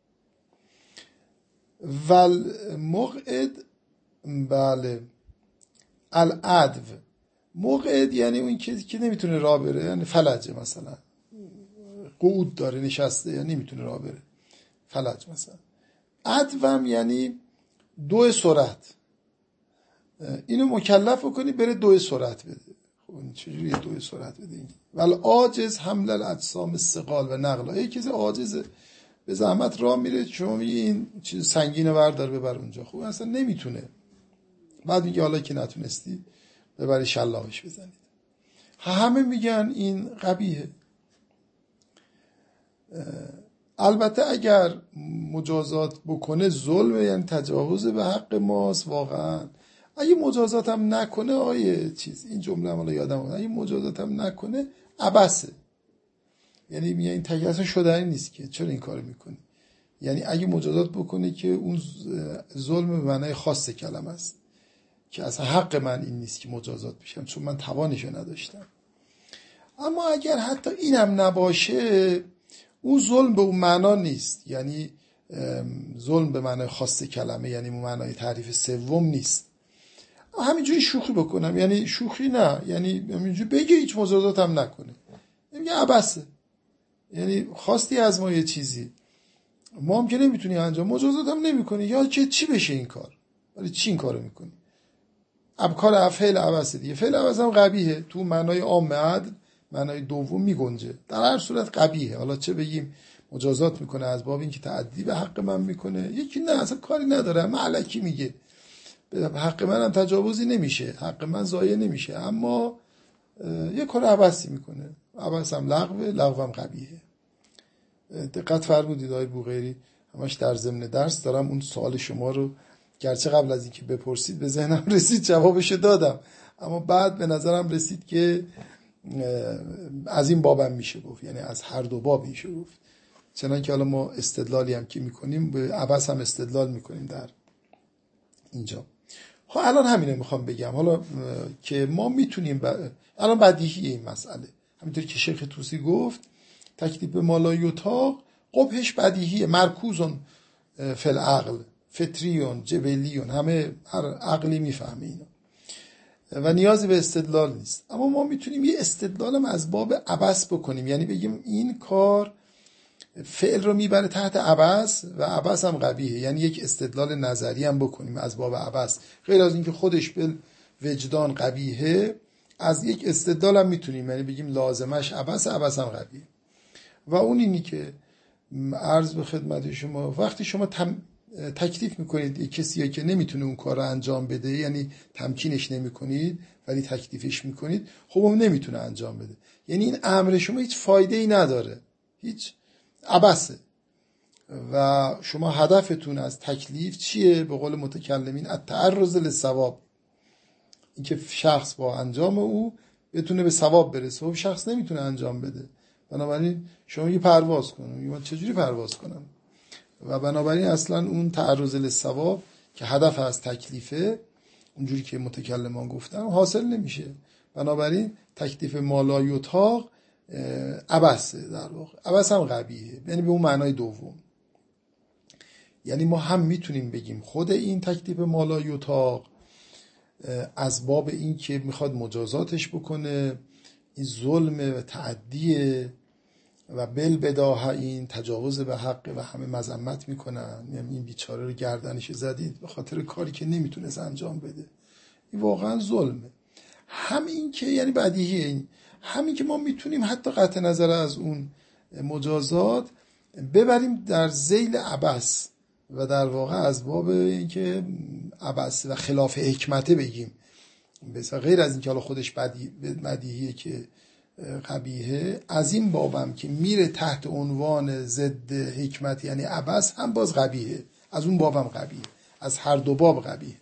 ول مقعد، بله العدو، مقعد یعنی اون کسی که نمیتونه راه بره، یعنی فلجه، مثلا قعود داره نشسته یا نمیتونه راه بره، فلج مثلا. عدوم یعنی دو سرعت، اینو مکلف کنی بره دو سرعت بده. خب این چجوری دو سرعت بده این؟ ول عاجز حمل الاجسام الثقال و نقلها، یه کسی عاجزه به زحمت راه میره، شما میگی این چیز سنگینه بردار ببر اونجا، خب اصلا نمیتونه. بعد میگه حالا که نتونستی ببری شلاقش بزنید. همه میگن این قبیحه. البته اگر مجازات بکنه ظلم، یعنی تجاوز به حق ماست واقعا. اگه مجازات هم نکنه، آیه چیز این جمله حالا یادم اومد، اگه مجازات هم نکنه عبسه، یعنی میگه این تکلیف اصلا شدنی نیست که چرا این کارو میکنی. یعنی اگه مجازات بکنه که اون ظلم به معنای خاص کلمه است، که اصلا حق من این نیست که مجازات بشم چون من توانشو نداشتم. اما اگر حتی اینم نباشه، اون ظلم به اون معنا نیست، یعنی ظلم به معنای خاص کلمه، یعنی به معنای تعریف سوم نیست. همینجوری شوخی بکنم، یعنی شوخی نه، یعنی همینجوری بگه هیچ مجازات هم نکنه، میگه عبسه، یعنی خواستی از ما یه چیزی، ما هم که نمیتونی انجام، مجازات هم نمیکنی، یا که چی بشه این کار، ولی چی این کارو میکنی؟ ابکار فعل عوض دیگه، فعل عوض هم قبیحه، تو معنای عام عدل معنای دوم میگنجه، در هر صورت قبیحه. حالا چه بگیم مجازات میکنه از باب اینکه تعدی به حق من میکنه، یکی نه اصلا کاری نداره، معلکی میگه به حق منم تجاوزی نمیشه، حق من ضایع نمیشه، اما یه کار عبثی میکنه، عبث هم لغوه، لغو هم قبیحه. دقت فرمودید آقای بوقیری، همش در ضمن درس دارم اون سوال شما رو، گرچه قبل از اینکه بپرسید به ذهنم رسید جوابشو دادم، اما بعد به نظرم رسید که از این بابم میشه گفت، یعنی از هر دو باب میشه گفت، چنانکه حالا ما استدلالی هم که میکنیم به عبث هم استدلال میکنیم در اینجا. ها الان همینه میخوام بگم، حالا که ما میتونیم ب... الان بدیهیه این مسئله، همینطور که شیخ طوسی گفت تکلیف ما لا یطاق قبحش بدیهیه، مرکوزون فی العقل، فطریون جبلیون، همه هر عقلی میفهمه اینو و نیازی به استدلال نیست. اما ما میتونیم یه استدلالم از باب عبث بکنیم، یعنی بگیم این کار فعل رو میبره تحت عبث و عبث هم قبیحه، یعنی یک استدلال نظری هم بکنیم از باب عبث، غیر از اینکه خودش به وجدان قبیحه، از یک استدلال هم میتونیم یعنی بگیم لازمش عبث، عبث هم قبیحه. و اون اینی که عرض به خدمت شما، وقتی شما تم... تکلیف میکنید کسی که نمیتونه اون کار رو انجام بده، یعنی تمکینش نمیکنید ولی تکلیفش میکنید، خب اون نمیتونه انجام بده، یعنی این امر شما هیچ فایده ای نداره، هیچ عبثه. و شما هدفتون از تکلیف چیه؟ به قول متکلمین التعرض للثواب، اینکه شخص با انجام او بتونه به ثواب برسه، و شخص نمیتونه انجام بده، بنابراین شما یه پرواز کنید، من چجوری پرواز کنم؟ و بنابراین اصلا اون تعرض للثواب که هدف از تکلیفه، اونجوری که متکلمان گفتن، حاصل نمیشه. بنابراین تکلیف ما لا یطاق عبثه، در واقع عبث هم قبیحه، یعنی به اون معنای دوم. یعنی ما هم میتونیم بگیم خود این تکلیف ما لا یطاق از باب این که میخواد مجازاتش بکنه، این ظلم و تعدیه و بل بداهه، این تجاوز به حق و همه مذمت میکنن، یعنی این بیچاره رو گردنش زدید به خاطر کاری که نمیتونست انجام بده، این واقعا ظلمه. هم این که یعنی بدیهیه، این همین که ما میتونیم حتی قطع نظر از اون مجازات ببریم در ذیل عبث و در واقع از باب این که عبث و خلاف حکمته بگیم، بسیار غیر از این که حالا خودش بدیهیه که قبیحه، از این بابم که میره تحت عنوان ضد حکمت یعنی عبث، هم باز قبیحه، از اون بابم قبیحه، از هر دو باب قبیحه.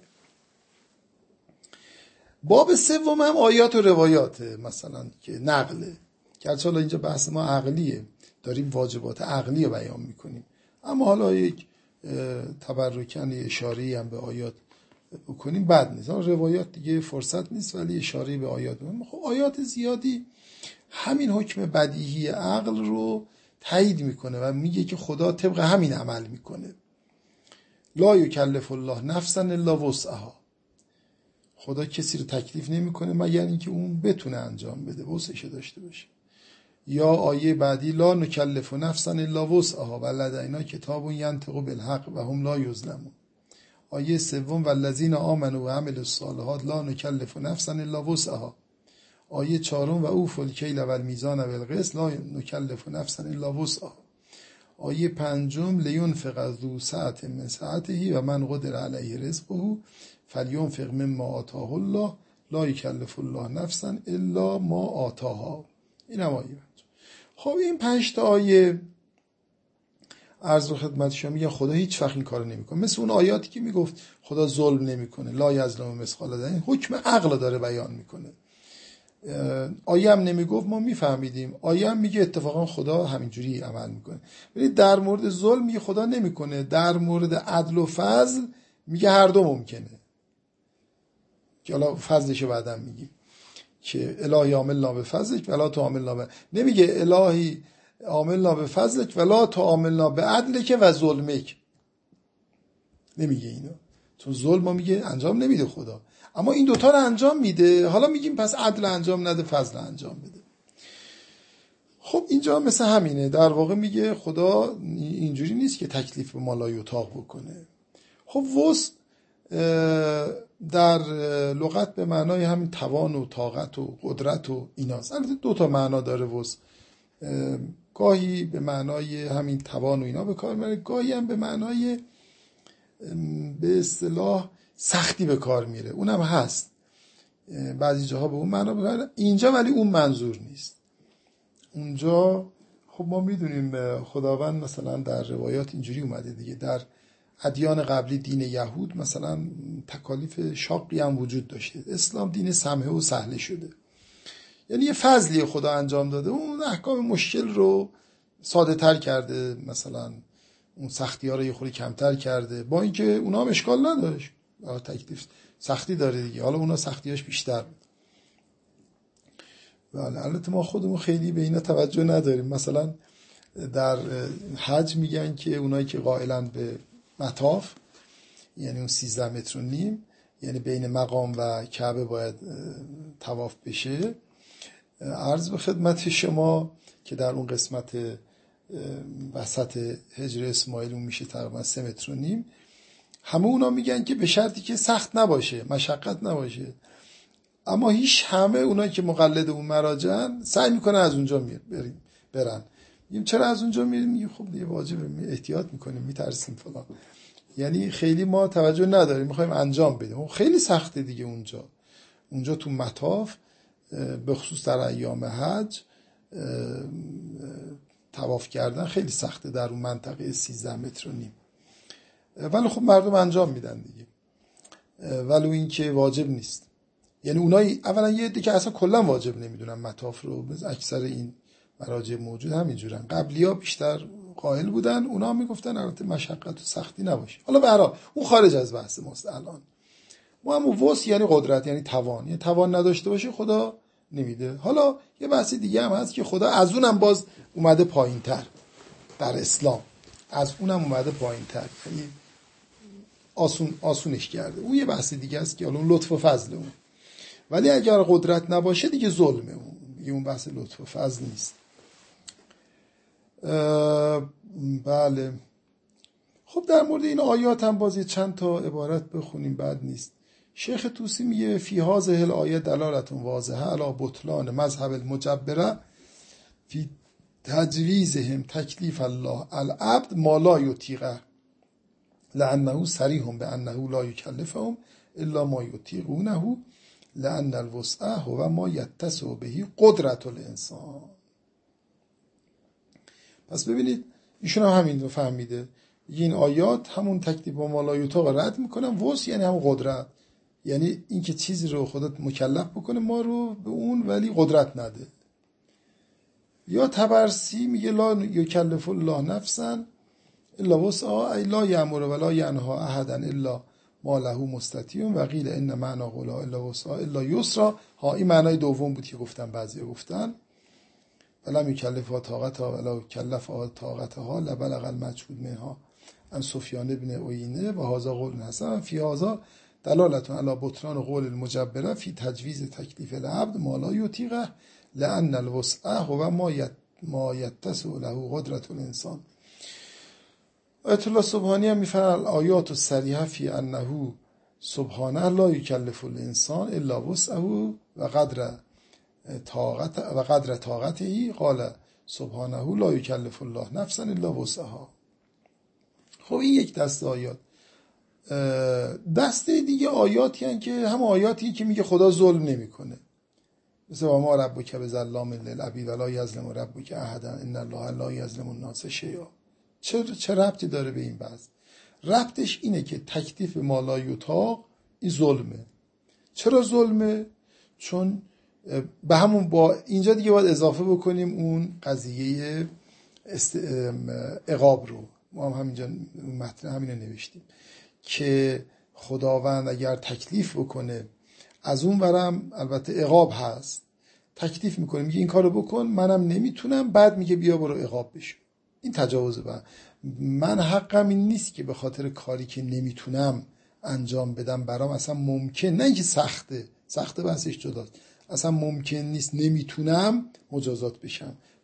باب سوم هم آیات و روایات، مثلا که نقله، گرچه حالا اینجا بحث ما عقلیه، داریم واجبات عقلی رو بیان میکنیم، اما حالا یک تبرکن اشاره‌ای هم به آیات بکنیم بد نیست. روایات دیگه فرصت نیست، ولی اشاره به آیات بکنیم. خب آیات زیادی همین حکم بدیهی عقل رو تایید میکنه و میگه که خدا طبق همین عمل میکنه. لا یکلف الله نفسا الا وسعها، خدا کسی رو تکلیف نمیکنه مگر اینکه اون بتونه انجام بده، وسعش داشته باشه. یا آیه بعدی لا نکلف نفسا الا وسعها ولدینا کتاب ینطق بالحق و هم لا یظلمون. آیه سوم والذین آمنوا و عملوا الصالحات لا نکلف نفسا الا وسعها. آیه چهارم و اوفوا الکیل والمیزان بالقسط لا نکلف نفسا الا وسعها. آیه پنجم لینفق ذو سعة من سعته و من قدر علیه رزقه فلینفق مما آتاه الله لا یکلف الله نفسا الا ما آتاها. این هم آیه. خب این پنج تا آیه عرض خدمت شما میگن خدا هیچ وقت این کارو نمیکنه، مثل اون آیاتی که میگفت خدا ظلم نمیکنه، لا یظلم مثقال ذره، حکم عقل داره بیان میکنه. آیه هم نمیگفت ما میفهمیدیم، آیه هم میگه اتفاقا خدا همینجوری عمل میکنه، ولی در مورد ظلم میگه خدا نمیکنه، در مورد عدل و فضل میگه هر دو ممکنه، که حالا فضلشو بعدا میگیم که الهی عاملنا به فضلک ولا تعاملنا به، نمیگه الهی عاملنا به فضلک ولا تعاملنا به عدلک و ظلمک، نمیگه اینو، چون ظلم میگه انجام نمیده خدا، اما این دوتا رو انجام میده. حالا میگیم پس عدل انجام نده، فضل انجام بده. خب اینجا مثل همینه، در واقع میگه خدا اینجوری نیست که تکلیف به ما لا یطاق بکنه. خب وسع در لغت به معنای همین توان و طاقت و قدرت و ایناست. البته دو تا معنا داره وسع، گاهی به معنای همین توان و اینا به کار میره، گاهی هم به معنای به اصطلاح سختی به کار میره، اونم هست، بعضی جاها به اون معنا به کار. اینجا ولی اون منظور نیست. اونجا خب ما میدونیم خداوند مثلا در روایات اینجوری اومده دیگه، در ادیان قبلی دین یهود مثلا تکالیف شاقی هم وجود داشته، اسلام دین سمحه و سهله شده، یعنی یه فضلی خدا انجام داده، اون احکام مشکل رو ساده تر کرده، مثلا اون سختی ها رو یه خوری کمتر کرده، با اینکه اونا هم اشکال نداشت، تکلیف سختی داره دیگه، حالا اونا سختیاش بیشتر بود. بله البته ما خودمون خیلی به اینا توجه نداریم. مثلا در حج میگن که اونایی که قائلن به مطاف، یعنی اون سیزده متر و نیم، یعنی بین مقام و کعبه باید طواف بشه. عرض به خدمت شما که در اون قسمت وسط حجر اسماعیل اون میشه تقریبا سه متر و نیم، همه اونا میگن که به شرطی که سخت نباشه، مشقت نباشه، اما هیچ همه اونایی که مقلد اون مراجعن سعی میکنن از اونجا بریم برن. میگیم چرا از اونجا میریم؟ میگیم خب دیگه واجبه، احتیاط میکنیم، میترسیم فلان، یعنی خیلی ما توجه نداریم، میخوایم انجام بدیم. خیلی سخته دیگه اونجا اونجا تو مطاف، به خصوص در ایام حج طواف کردن خیلی سخته در اون منطقه سیزده متر و نیم، ولی خب مردم انجام میدن دیگه، ولو این که واجب نیست. یعنی اونایی اولا یه عده که اصلا کلا واجب نمیدونن مطاف رو، اکثر این مراجع موجود همینجورن، قبلی‌ها بیشتر قائل بودن، اونا میگفتن البته مشقت و سختی نباشه. حالا به هر حال اون خارج از بحث ماست الان. ما هم وسع یعنی قدرت، یعنی توان، یعنی توان نداشته باشه خدا نمیده. حالا یه بحث دیگه هم هست که خدا از اونم باز اومده پایین‌تر در اسلام، از اونم اومده پایین‌تر، یعنی آسون آسونش کرده. اون یه بحث دیگه است که حالا اون لطف و فضل اون، ولی اگر قدرت نباشه دیگه ظلمه، اون دیگه اون بحث لطف و فضل نیست. بله خب در مورد این آیات هم بازی چند تا عبارت بخونیم، بد نیست. شیخ طوسی میگه فی هذه الآیه دلالت واضحه علی بطلان مذهب المجبره فی تجویزهم تکلیف الله العبد ما لا یطیقه لانه صریح بانه لا یکلفهم الا ما یطیقونه لان الوسع هو ما یتسع به قدرت الانسان. پس ببینید ایشون هم همین رو فهمیده، این آیات همون تکلیف با ما لا یطاق رد میکنن، وسع یعنی هم قدرت، یعنی اینکه چیزی رو خدا مکلف بکنه ما رو به اون ولی قدرت نده. یا تبرسی میگه لا یکلف الله نفسا الا وسعها ای لا یأمر ولا ینهی احدا الا ما له مستطیع و قیل ان معنی قولا الا وسعها الا یسرا. ها این معنای دوم بود که گفتن، بعضی گفتن ولم یکلفها طاقتها ولا کلفها طاقتها لبلغ المجهود منها ان سفیان ابن عیینه و هذا قول حسن فی هذا دلالت علی بطلان قول المجبره فی تجویز تکلیف العبد ما لا یطیقه لان الوسع هو ما یت ما یتسع له قدرت الانسان. آیت الله سبحانی هم میفرماید آیات الصریحه فی انه سبحانه لا یکلف الانسان الا وسعه و قدر طاقت و قدر طاقته قال سبحانه لا یکلف الله نفسا الا وسعها. خب این یک دسته آیات. دسته دیگه آیاتی هستند که هم آیاتی که میگه خدا ظلم نمیکنه، مثل ما ربک بظلام للعبید ولا یظلم ربک احدا ان الله لا یظلم الناس شیئا. چه چه ربطی داره به این بحث؟ ربطش اینه که تکلیف ما لا یطاق این ظلمه. چرا ظلمه؟ چون به همون با اینجا دیگه باید اضافه بکنیم اون قضیه است... عقاب رو. ما هم همینجا متن همینو نوشتیم که خداوند اگر تکلیف بکنه، از اون ورم البته عقاب هست، تکلیف میکنه میگه این کارو بکن، منم نمیتونم، بعد میگه بیا برو عقاب بشو. این تجاوزه. با من حقم این نیست که به خاطر کاری که نمیتونم انجام بدم برام اصلا ممکن، نه اینکه سخته، سخته بحثش جداست، اصلا ممکن نیست نمیتونم مجازات بشم،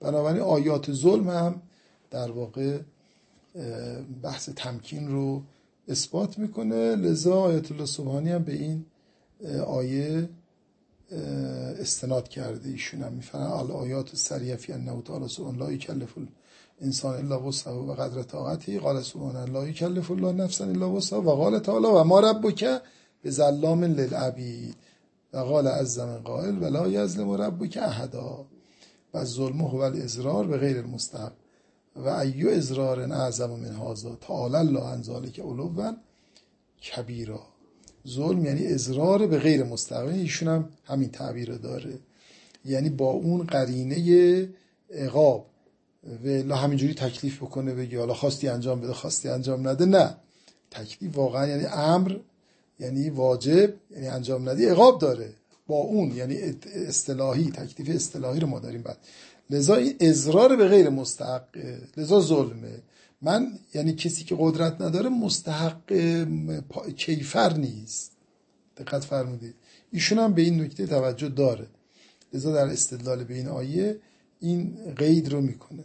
بنابراین آیات ظلم هم در واقع بحث تمکین رو اثبات میکنه. لذا آیت الله سبحانی هم به این آیه استناد کرده. ایشون هم میفرمایند الآیات الصریحة فی انه تعالی سبحانه لا یکلف الانسان الا وسعه و قدر طاقته قال سبحانه لا یکلف الله نفسا الا وسعها و قال تعالی و ما ربک بظلام للعبید و قال عز من قائل ولا یظلم ربک احدا و الظلم هو الاضرار به غیر المستحق و ایو اضرار اعظم من هذا تعالی الله عن ذلک علوا کبیرا. ظلم یعنی اضرار به غیر مستحق. ایشون هم همین تعبیر داره، یعنی با اون قرینه عقاب و همینجوری تکلیف بکنه بگی حالا خواستی انجام بده خواستی انجام نده. نه، تکلیف واقعا یعنی امر، یعنی واجب، یعنی انجام ندی عقاب داره با اون، یعنی اصطلاحی تکلیف اصطلاحی رو ما داریم بعد. لذا این اضرار به غیر مستحق، لذا ظلمه. من یعنی کسی که قدرت نداره مستحق کیفر نیست. دقت فرمودید. ایشون هم به این نکته توجه داره، لذا در استدلال به این آیه این قید رو میکنه.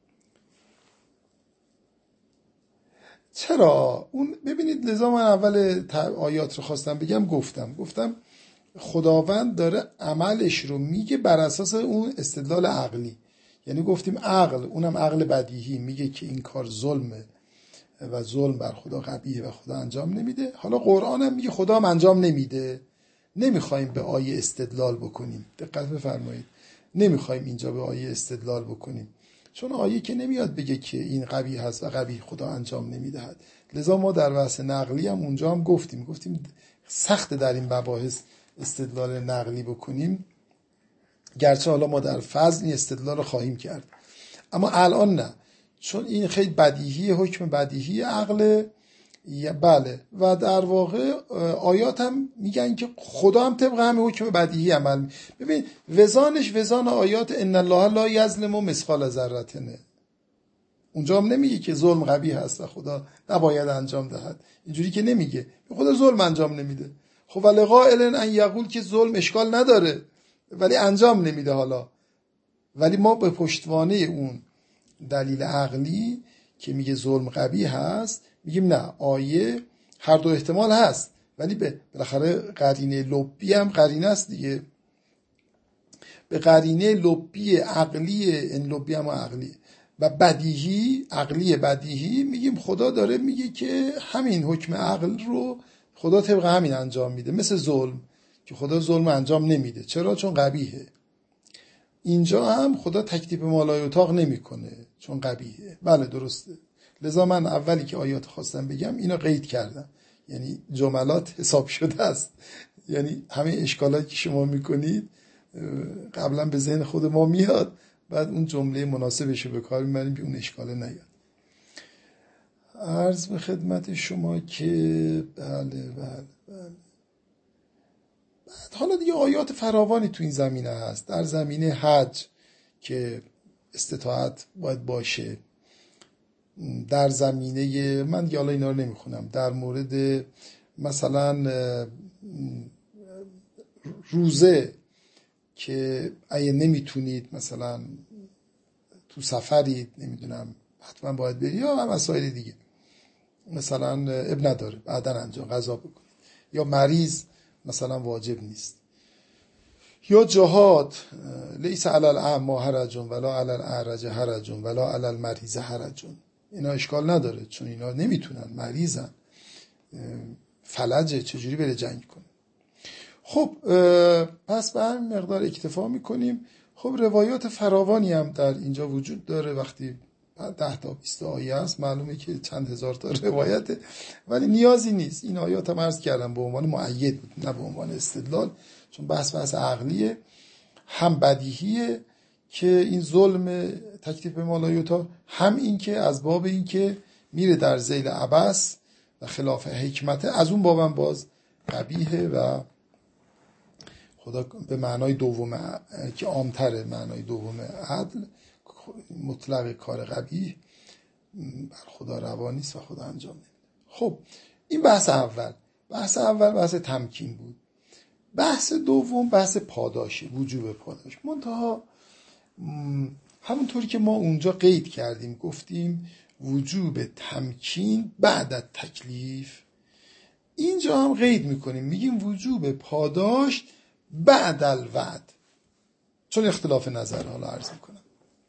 چرا؟ اون ببینید، لذا من اول آیات رو خواستم بگم، گفتم گفتم خداوند داره عملش رو میگه بر اساس اون استدلال عقلی. یعنی گفتیم عقل، اونم عقل بدیهی، میگه که این کار ظلمه و ظلم بر خدا قبیحه و خدا انجام نمیده. حالا قرآن هم میگه خدا هم انجام نمیده. نمیخوایم به آیه استدلال بکنیم. دقت بفرمایید، نمیخوایم اینجا به آیه استدلال بکنیم، چون آیه که نمیاد بگه که این قبیح هست و قبیح خدا انجام نمیدهد. لذا ما در بحث نقلی هم اونجا هم گفتیم گفتیم سخت در این مباحث استدلال نقلی بکنیم، گرچه حالا ما در فضل این استدلال رو خواهیم کرد، اما الان نه، چون این خیلی بدیهی، حکم بدیهی عقل. بله، و در واقع آیات هم میگن که خدا هم طبق همین حکم بدیهی عمل می. ببین وزانش وزان آیات ان الله لا یظلم مثقال ذره. اونجا هم نمیگه که ظلم قبیح هست و خدا نباید انجام دهد، اینجوری که نمیگه، خدا ظلم انجام نمیده. خب ولقائل ان یقول که ظلم اشکال نداره ولی انجام نمیده. حالا ولی ما به پشتوانه اون دلیل عقلی که میگه ظلم قبیح هست میگیم نه، آیه هر دو احتمال هست، ولی به بالاخره قرینه لبی هم قرینه است دیگه. به قرینه لبی عقلی، این لبی هم عقلی و بدیهی، عقلی بدیهی، میگیم خدا داره میگه که همین حکم عقل رو خدا طبق همین انجام میده. مثل ظلم که خدا ظلم انجام نمیده، چرا؟ چون قبیحه. اینجا هم خدا تکلیف مالای اتاق نمیکنه چون قبیحه. بله درسته. لذا من اولی که آیات خواستم بگم اینو قید کردم، یعنی جملات حساب شده است، یعنی همه اشکالاتی که شما میکنید قبلا به ذهن خود ما میاد، بعد اون جمله مناسبش رو به کار میبریم که اون اشکاله نیاد. عرض به خدمت شما که بله بله بله بعد حالا دیگه آیات فراوانی تو این زمینه هست. در زمینه حج که استطاعت باید باشه، در زمینه من دیگه حالا اینا رو نمیخونم، در مورد مثلا روزه که اگه نمیتونید مثلا تو سفرید نمیدونم حتما باید بری، یا مسائل دیگه مثلا اب نداره بعدن انجام قضا بکنید، یا مریض مثلا واجب نیست، یا جهاد لیس علی الاعمی حرج ولا علی الاعرج حرج ولا علی المریض حرج. اینا اشکال نداره چون اینا نمیتونن، مریضن، فلجه، چجوری بره جنگ کنه. خب پس به همین مقدار اکتفا میکنیم. خب روایات فراوانی هم در اینجا وجود داره. وقتی ده تا بیست آیه است معلومه که چند هزار تا روایته، ولی نیازی نیست. این آیات هم عرض کردم به عنوان مؤید بود نه به عنوان استدلال، چون بحث بحث عقلیه، هم بدیهیه که این ظلم تکلیف به مالایوتا، هم این که از باب این که میره در ذیل عبث و خلاف حکمته، از اون بابم باز قبیحه و خدا به معنای دوم که عامتره، معنای دوم عدل، مطلق کار قبیح بر خدا روا نیست و خدا انجام نمیده. خب این بحث اول. بحث اول بحث تمکین بود. بحث دوم بحث پاداشه، وجوب پاداش. منتها همونطوری که ما اونجا قید کردیم، گفتیم وجوب تمکین بعد از تکلیف، اینجا هم قید میکنیم میگیم وجوب پاداش بعد الوعد، چون اختلاف نظر. حالا عرض میکنم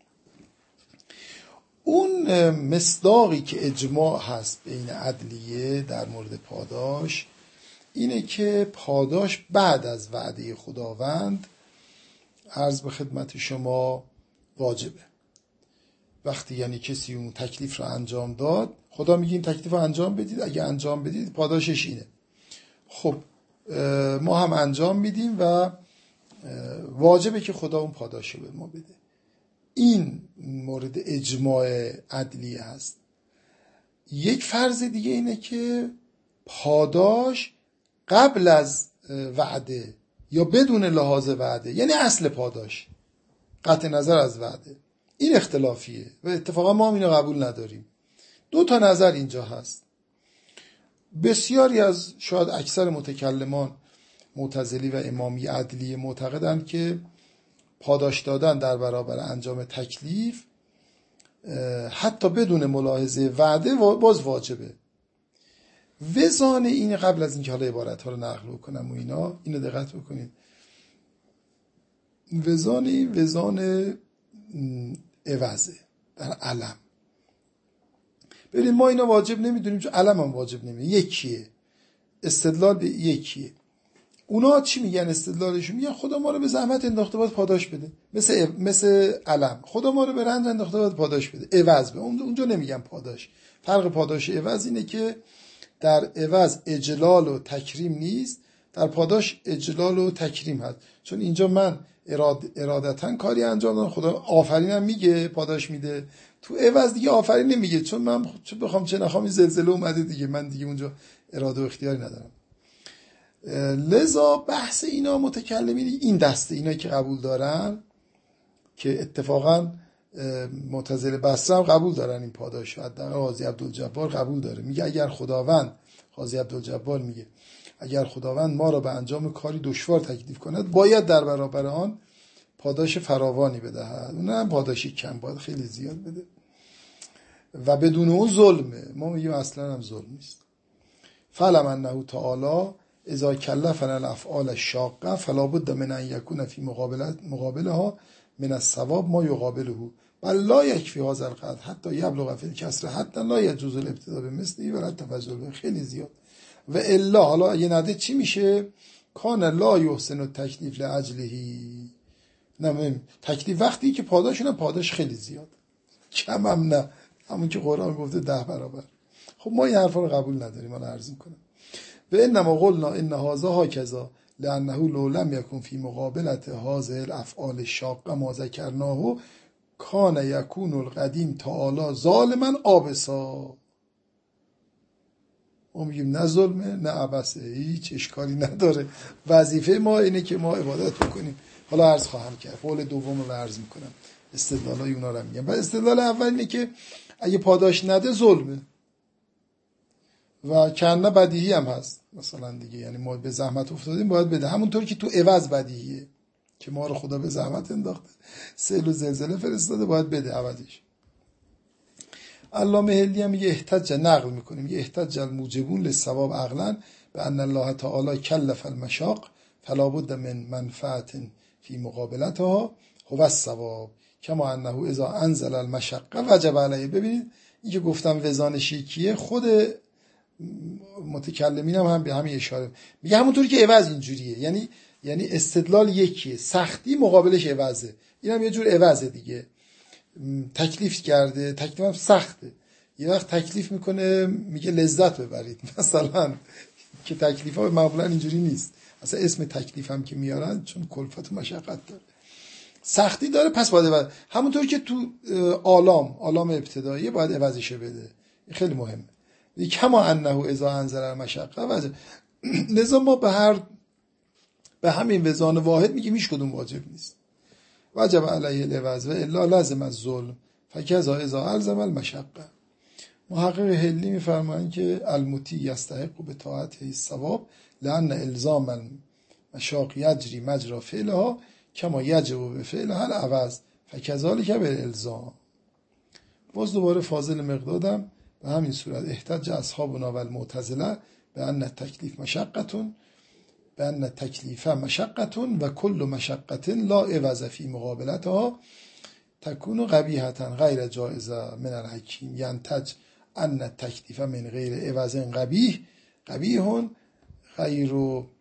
اون مصداقی که اجماع هست بین عدلیه در مورد پاداش اینه که پاداش بعد از وعده خداوند، عرض به خدمت شما، واجبه. وقتی یعنی کسی اون تکلیف رو انجام داد، خدا میگه این تکلیف رو انجام بدید، اگه انجام بدید پاداشش اینه. خب ما هم انجام میدیم و واجبه که خدا اون پاداش رو به ما بده. این مورد اجماع عدلیه هست. یک فرض دیگه اینه که پاداش قبل از وعده یا بدون لحاظ وعده، یعنی اصل پاداش قطع نظر از وعده، این اختلافیه و اتفاقا ما هم اینو قبول نداریم. دو تا نظر اینجا هست. بسیاری از شاید اکثر متکلمان معتزلی و امامی عدلی معتقدند که پاداش دادن در برابر انجام تکلیف حتی بدون ملاحظه وعده باز واجبه. وزان این، قبل از اینکه حالا عبارت ها رو نقل کنم و اینا، اینو دقت بکنید، وزان این وزان عوضه در علم. ببینید ما اینا واجب نمیدونیم چون علم هم واجب نمیدونیم، یکیه، استدلال به یکیه. اونا چی میگن؟ استدلالشون میگن خدا ما رو به زحمت انداخته باید پاداش بده، مثل مثل علم، خدا ما رو به رنج انداخته باید پاداش بده، عوض به اونجا نمیگن پاداش. فرق پاداش عوض اینه که در عوض اجلال و تکریم نیست، در پاداش اجلال و تکریم هست. چون اینجا من اراد ارادتاً کاری انجام دادم، خدا آفرینم میگه پاداش میده، تو عوض دیگه آفرین نمیگه، چون من چه بخوام چه نخوام این زلزله اومده دیگه، من دیگه اونجا اراده و اختیاری ندارم. لذا بحث اینا متکلمین این دسته، اینایی که قبول دارن، که اتفاقا معتزله بصره هم قبول دارن این پاداش، حداقل قاضی عبدالجبار قبول داره، میگه اگر خداوند، قاضی عبدالجبار میگه اگر خداوند ما را به انجام کاری دشوار تکلیف کند باید در برابر آن پاداش فراوانی بدهد، نه پاداشی کم، باید خیلی زیاد بده و بدون اون ظلمه. ما میگیم اصلا هم ظلم نیست. فعلم انه تعالی اذا کلفنا الافعال الشاقه فلا بد من ان یکون فی مقابلها من الثواب ما یقابله بل لا یکفی هذا القدر حتی یبلغ فی الکسر حتی لا یجوز الابتداء بمثله ولا التفضل به، خیلی زیاد. و الا، حالا اگه نده چی میشه؟ کان لا یحسن التکلیف لاجله، نه تکلیف وقتی که پاداشونه پاداش خیلی زیاد، کم هم نه، همون که قرآن گفته ده برابر. خب ما این حرفا رو قبول نداریم. من عرض میکنم و انما قلنا ان هذا هكذا لانه لو لم يكن في مقابله هذه الافعال الشاقه ما ذكرناه كان يكون القديم تعالی ظالما عابسا. ما میگیم نه ظلمه نه عبسه، هیچ اشکالی نداره، وظیفه ما اینه که ما عبادت بکنیم. حالا عرض خواهم کرد، قول دوم رو عرض میکنم، استدلالای اونا رو میگم. و استدلال اول اینه که اگه پاداش نده ظلمه و کنه بدیهی هم هست مثلا دیگه، یعنی ما به زحمت افتادیم باید بده، همونطور که تو عوض بدیهیه که ما رو خدا به زحمت انداخته، سیل و زلزله فرستاده، باید بده عوضش. علامه هندی هم میگه احتج، نقل میکنیم، میگه احتج الموجبون للثواب عقلا به ان الله تعالی کلف المشاق فلا بد من منفعت فی مقابلتها هو الثواب کما انه اذا انزل المشقه وجب علیه. ببینید این که گفتم وزانش یکیه، خود متکلمین هم, هم به همین اشاره میگه، همونطوری که عوض اینجوریه، یعنی یعنی استدلال یکیه، سختی مقابلش عوضه، این هم یه جور عوضه دیگه. تکلیف کرده، تکلیف هم سخته، یه وقت تکلیف میکنه میگه لذت ببرید مثلا، که تکلیف ها معمولا اینجوری نیست، اصلا اسم تکلیف هم که میارن چون کلفت و مشقت داره، سختی داره، پس باید عوض. همونطور که تو آلام آلام ابتدایی باید عوضش بده، خیلی مهمه. کما انه اذا انزل المشقه وجب. لذا ما به هر به همین وزان واحد میگیم هیچ کدوم واجب نیست. وجب علیه العوض و الا لازم الظلم فکذا اذا الزم المشقه. محقق هلی میفرمایند که المطیع یستحق به طاعت الثواب لان الزام المشاق یجری مجرا فعلها کما یجب به فعلها العوض فکذالک بالالزام. باز دوباره فاضل مقدادم به همین صورت احتج اصحابنا و المعتزله به ان تکلیف مشقتون به ان تکلیف مشقتون و کل مشقت لا عوض فی مقابلتها تکون قبیحتا غیر جائزه من الحکیم. ینتج ان تکلیف من غیر عوض قبیح قبیح غیر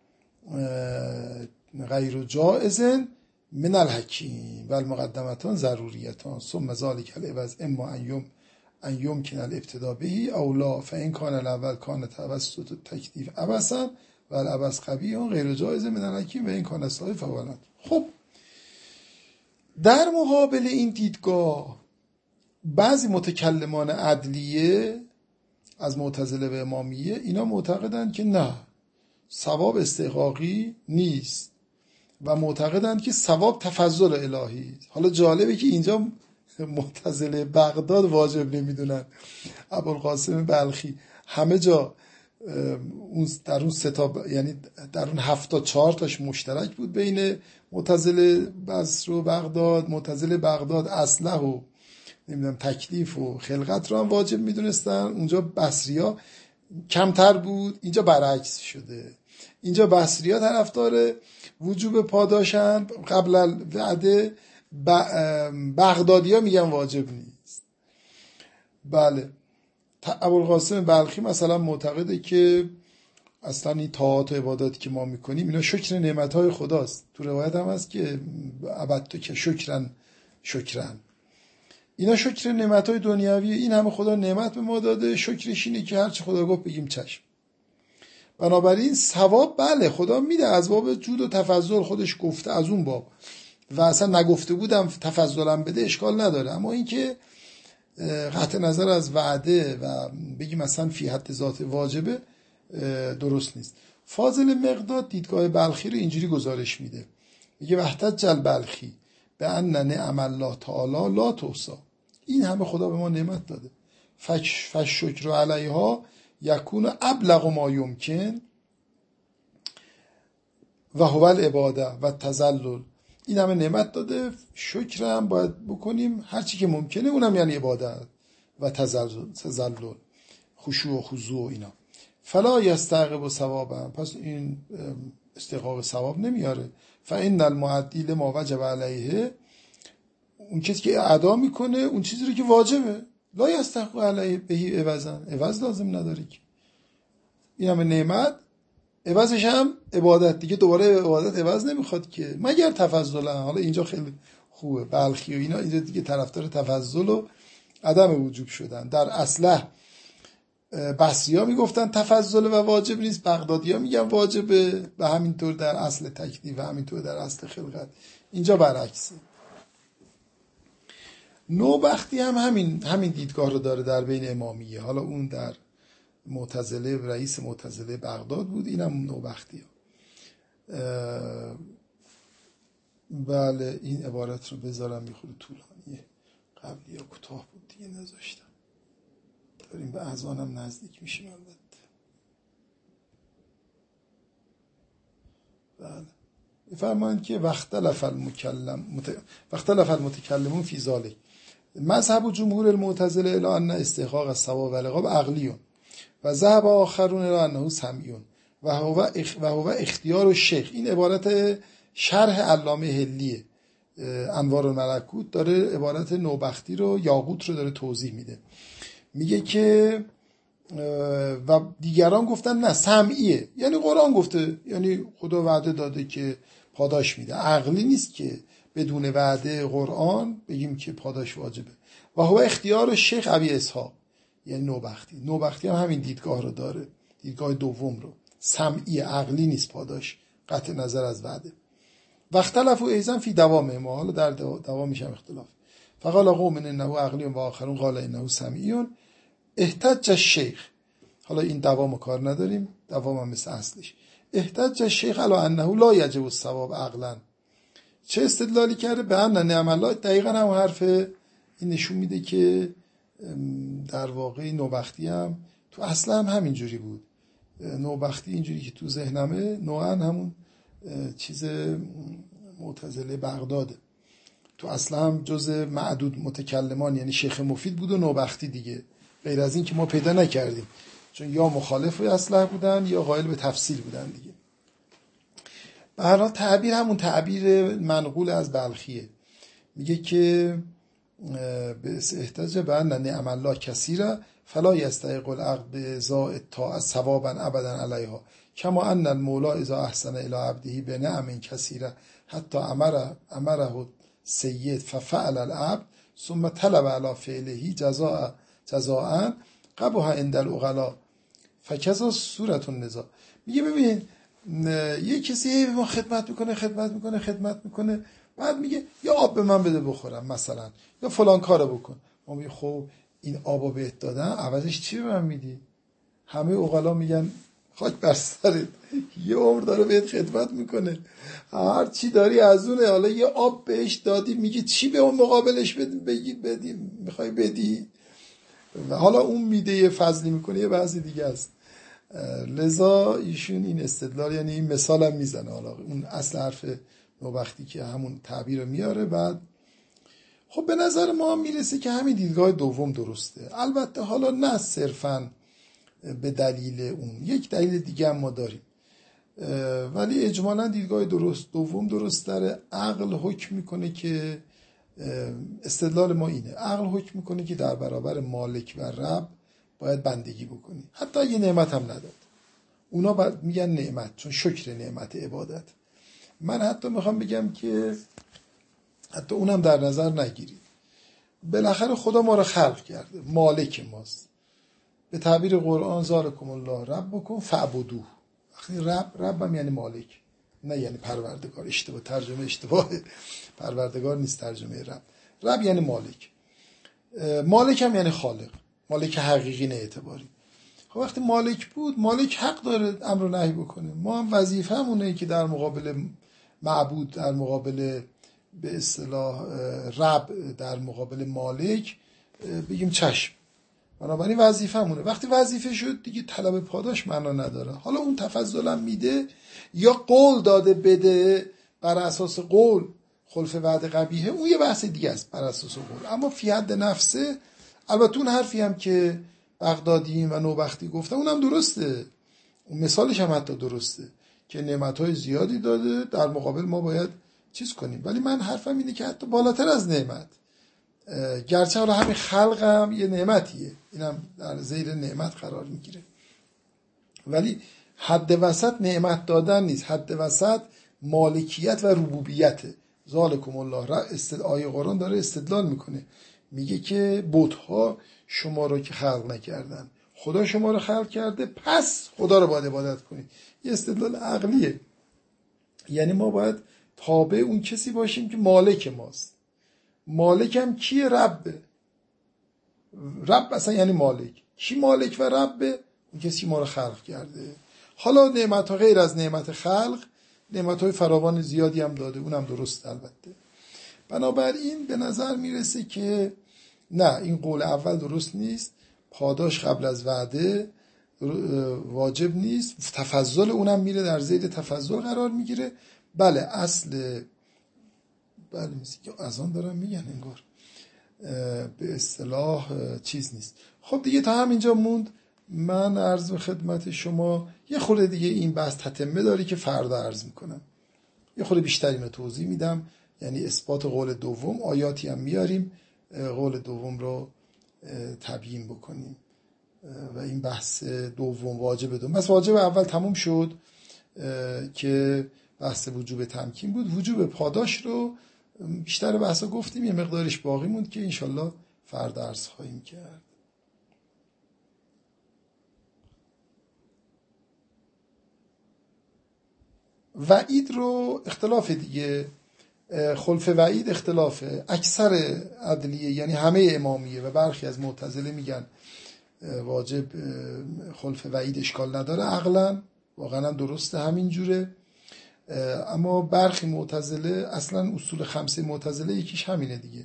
غیر جائز من الحکیم و المقدمتان ضروریتان ثم ذلك العوض اما ان یوم ان یمکن الابتداء به او لا فان کان الاول کان توسط التکلیف عبثا و العبث قبیح غیر جائز من الحکیم و این کان صحیح فولد. خب در مقابل این دیدگاه بعضی متکلمان عدلیه از معتزله و امامیه اینا معتقدند که نه، ثواب استحقاقی نیست و معتقدند که ثواب تفضل الهی. حالا جالبه که اینجا معتزله بغداد واجب نمیدونن، ابوالقاسم بلخی همه جا اون در اون سه تا، یعنی در اون هفت تا چهار تاش مشترک بود بین معتزله بصره و بغداد. معتزله بغداد اصله و نمیدونم تکلیف و خلقت رو هم واجب میدونستن، اونجا بصریا کمتر بود، اینجا برعکس شده. اینجا بصریا طرفدار وجوب پاداشن قبل الوعده، بغدادیا میگن واجب نیست. بله، ابوالقاسم بلخی مثلا معتقده که اصلا این طاعات و عباداتی که ما میکنیم اینا شکر نعمتهای خداست. تو روایت هم هست که عبدت که شکرن شکرن، اینا شکر نعمتهای دنیوی. این همه خدا نعمت به ما داده، شکرش اینه که هرچی خدا گفت بگیم چشم. بنابراین ثواب بله خدا میده، از باب جود و تفضل خودش گفته از اون باب، و اصلا نگفته بودم تفضلم بده اشکال نداره. اما اینکه قطع نظر از وعده و بگیم مثلا فی حد ذات واجبه درست نیست. فاضل مقداد دیدگاه بلخی رو اینجوری گزارش میده، میگه وحدت جل بلخی به ان نعم الله تعالی لا تحصی. این همه خدا به ما نعمت داده، فش فش شکر علیها یکون ابلغ ما یمکن و هو العباده و تذلل. این همه نعمت داده، شکرم باید بکنیم هر چی که ممکنه، اونم یعنی عبادت و تذلل تذلل خشوع و خضوع و اینا. فلا یستحق ثوابا، پس این استحقاق ثواب نمیاره. فان المعدی لما وجب علیه، اون کسی که ادا میکنه اون چیزی رو که واجبه، لا یستحق علیه بهی عوضا، عوض لازم نداره که. این همه نعمت عوضش هم عبادت دیگه، دوباره عبادت عوض نمیخواد که مگر تفضل. حالا اینجا خیلی خوبه، بلخی و اینا اینجا دیگه طرفدار تفضل و عدم وجوب شدن. در اصله بصریا میگفتن تفضل و واجب نیست، بغدادیا میگن واجبه، و همینطور در اصل تکلیف و همینطور در اصل خلقت. اینجا برعکسه. نوبختی هم همین همین دیدگاه رو داره در بین امامیه. حالا اون در معتزله رئیس معتزله بغداد بود، اینم نوبختی ها. بله این عبارت رو بذارم میخوره طولانیه، قبلی یا کوتاه بود دیگه نذاشتم. داریم به اذانم نزدیک میشیم البته. بله میفرمایند که وختلف المکلم مت... وختلف المتکلمون فی ذلک مذهب و جمهور المعتزله الی ان استحقاق الثواب و العقاب عقلیون و ذهب آخرون الی انه سمعیون و هو اخ... و هو اختیار الشیخ. این عبارت شرح علامه هلیه انوار الملکوت داره عبارت نوبختی رو، یاقوت رو داره توضیح میده. میگه که و دیگران گفتن نه سمعیه، یعنی قرآن گفته، یعنی خدا وعده داده که پاداش میده، عقلی نیست که بدون وعده قرآن بگیم که پاداش واجبه. و هو اختیار شیخ ابی اسحاق، یعنی نوبختی. نوبختی هم همین دیدگاه رو داره، دیدگاه دوم رو، سمعی عقلی نیست پاداش قطع نظر از وعده. و اختلفوا ایضا فی دوام ما، حالا در دوامش هم اختلاف. فقال قوم انه عقلی و آخرون قال انه سمعیون احتج الشیخ. حالا این دوام کار نداریم، دوام هم مثل اصلش. احتج الشیخ علی انه لا یجب الثواب عقلا. چه استدلالی کرده؟ به ان نعم الله. دقیقا هم حرف این نشون میده که در واقع نوبختی هم تو اصلا هم همین جوری بود. نوبختی اینجوری که تو ذهنمه نوعا همون چیز معتزله بغداده. تو اصلا هم جز معدود متکلمان، یعنی شیخ مفید بود و نوبختی دیگه، غیر از این که ما پیدا نکردیم، چون یا مخالف اصلا بودن یا قائل به تفصیل بودن دیگه. به هر حال تعبیر همون تعبیر منقول از بلخیه، میگه که به احتجاج به ان نعم الله کثیره فلا یستحق العقل بإزاء الطاعة ثوابا ابدا علیها کما ان المولا اذا احسن الی عبده بنعم کثیره حتی امر امره سید ففعل العبد ثم طلب علی فعله جزاء جزاء قبح عند العقلاء فکذا صورت النزاع. میگه ببین یه کسی به ما خدمت میکنه خدمت میکنه خدمت میکنه بعد میگه یا آب به من بده بخورم مثلا، یا فلان کارو بکن. ما میگه خب این آبو بهت دادم، عوضش چی به من میدی؟ همه عقلا میگن خاک بر سرت، یه عمر داره بهت خدمت میکنه، هر چی داری از اونه، حالا یه آب بهش دادی، میگه چی به اون مقابلش بدی بدی میخوای بدی؟ و حالا اون میده یه فضلی میکنه یه بعضی دیگه است. لذا ایشون این استدلال، یعنی این مثال هم میزنه، حالا اون اصل حرف نوبختی که همون تعبیر رو میاره. بعد خب به نظر ما هم میرسه که همین دیدگاه دوم درسته. البته حالا نه صرفاً به دلیل اون، یک دلیل دیگه هم ما داریم، ولی اجمالاً دیدگاه درست دوم درست داره. عقل حکم میکنه که استدلال ما اینه، عقل حکم میکنه که در برابر مالک و رب باید بندگی بکنی، حتی اگه نعمت هم نداد. اونا باید میگن نعمت، چون شکر نعمت عبادت. من حتی میخوام بگم که حتی اونم در نظر نگیرید، بالاخره خدا ما رو خلق کرده، مالک ماست. به تعبیر قرآن ذالکم الله ربکم فاعبدوه. وقتی رب رب هم یعنی مالک، نه یعنی پروردگار. اشتباه ترجمه اشتباه، پروردگار نیست ترجمه رب. رب یعنی مالک، مالک هم یعنی خالق، مالک حقیقی نه اعتباری. خب وقتی مالک بود، مالک حق داره امر و نهی بکنه. ما هم وظیفه‌مونه که در مقابل معبود، در مقابل به اصطلاح رب، در مقابل مالک بگیم چشم. بنابراین وظیفه‌مونه. وقتی وظیفه شد دیگه طلب پاداش معنا نداره. حالا اون تفضلم میده یا قول داده بده بر اساس قول، خلف وعده قبیحه، اون یه بحث دیگه است بر اساس قول. اما فی حد نفسه، البته اون حرفی هم که بغدادیین و نوبختی گفتن اونم درسته، اون مثالش هم حتی درسته که نعمت‌های زیادی داده، در مقابل ما باید چیز کنیم. ولی من حرفم اینه که حتی بالاتر از نعمت، گرچه حالا همین خلقم یه نعمتیه، اینم در زیر نعمت قرار میگیره، ولی حد وسط نعمت دادن نیست، حد وسط مالکیت و ربوبیته. ذالکم الله، استد آیه قرآن داره استدلال میکنه، میگه که بت‌ها شما رو که خلق نکردن، خدا شما رو خلق کرده، پس خدا رو باید عبادت کنید. یه استدلال عقلیه، یعنی ما باید تابع اون کسی باشیم که مالک ماست. مالک هم کیه؟ ربه. رب اصلا یعنی مالک. کی مالک و ربه؟ اون کسی ما رو خلق کرده. حالا نعمت ها غیر از نعمت خلق، نعمت های فراوان زیادی هم داده، اونم درست البته. بنابراین به نظر میرسه که نه، این قول اول درست نیست، پاداش قبل از وعده واجب نیست، تفضل اونم میره در زیر تفضل قرار میگیره. بله اصل، بله مثل که اذان دارم میگن انگار، به اصطلاح چیز نیست. خب دیگه تا همینجا موند. من عرض به خدمت شما یه خورده دیگه این بحث تتمه داری که فردا عرض میکنم، یه خورده بیشتر اینو توضیح میدم، یعنی اثبات قول دوم، آیاتی هم میاریم قول دوم رو تبیین بکنیم و این بحث دوم واجب دوم. بس واجب اول تموم شد که بحث وجوب تمکین بود. وجوب پاداش رو بیشتر بحثا گفتیم، یه مقدارش باقی موند که انشالله فردا عرض خواهیم کرد. وعید رو اختلاف دیگه، خلف وعید اختلافه. اکثر عدلیه یعنی همه امامیه و برخی از معتزله میگن واجب خلف وعید اشکال نداره، عقلا واقعا درسته همین جوره. اما برخی معتزله، اصلا اصول خمسه معتزله یکیش همینه دیگه،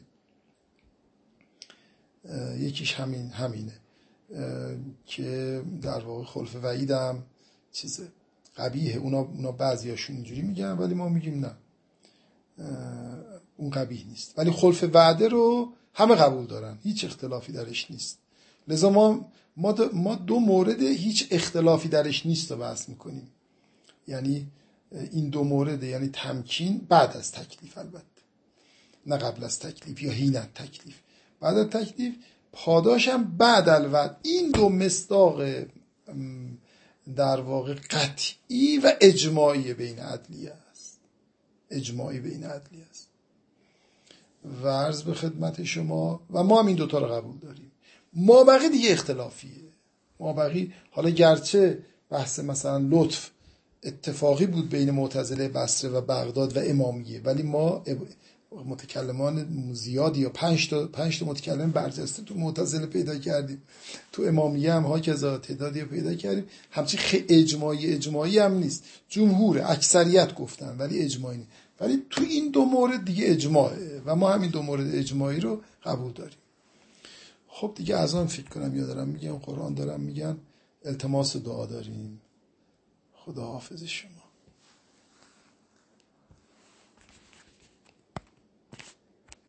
یکیش همین همینه که در واقع خلف وعید هم چیزه قبیحه. اونا اونا بعضیاشون اینجوری میگن، ولی ما میگیم نه، اون قبیح نیست. ولی خلف وعده رو همه قبول دارن، هیچ اختلافی درش نیست. لذا ما ما دو, ما دو مورد هیچ اختلافی درش نیست رو بحث میکنیم. یعنی این دو مورد، یعنی تمکین بعد از تکلیف، البته نه قبل از تکلیف یا حین تکلیف. بعد از تکلیف، پاداش هم بعد الوعد. این دو مصداق در واقع قطعی و اجماعی بین ادلیه است. اجماعی بین ادلیه است. و عرض به خدمت شما، و ما هم این دوتا رو قبول داریم. ما بقی دیگه اختلافیه. ما بقی، حالا گرچه بحث مثلا لطف اتفاقی بود بین معتزله بصره و بغداد و امامیه، ولی ما متکلمان زیادی یا پنج تا پنج تا متکلم برجسته تو معتزله پیدا کردیم، تو امامیه هم هاکذا تعدادی پیدا کردیم. همچین خیلی اجماعی اجماعی هم نیست، جمهور اکثریت گفتن ولی اجماعی نیست. ولی تو این دو مورد دیگه اجماعه و ما همین دو مورد اجماعی رو قبول داریم. خب دیگه از آن فکر کنم یا دارم میگم قرآن دارم میگن التماس دعا داریم. خدا حافظ شما.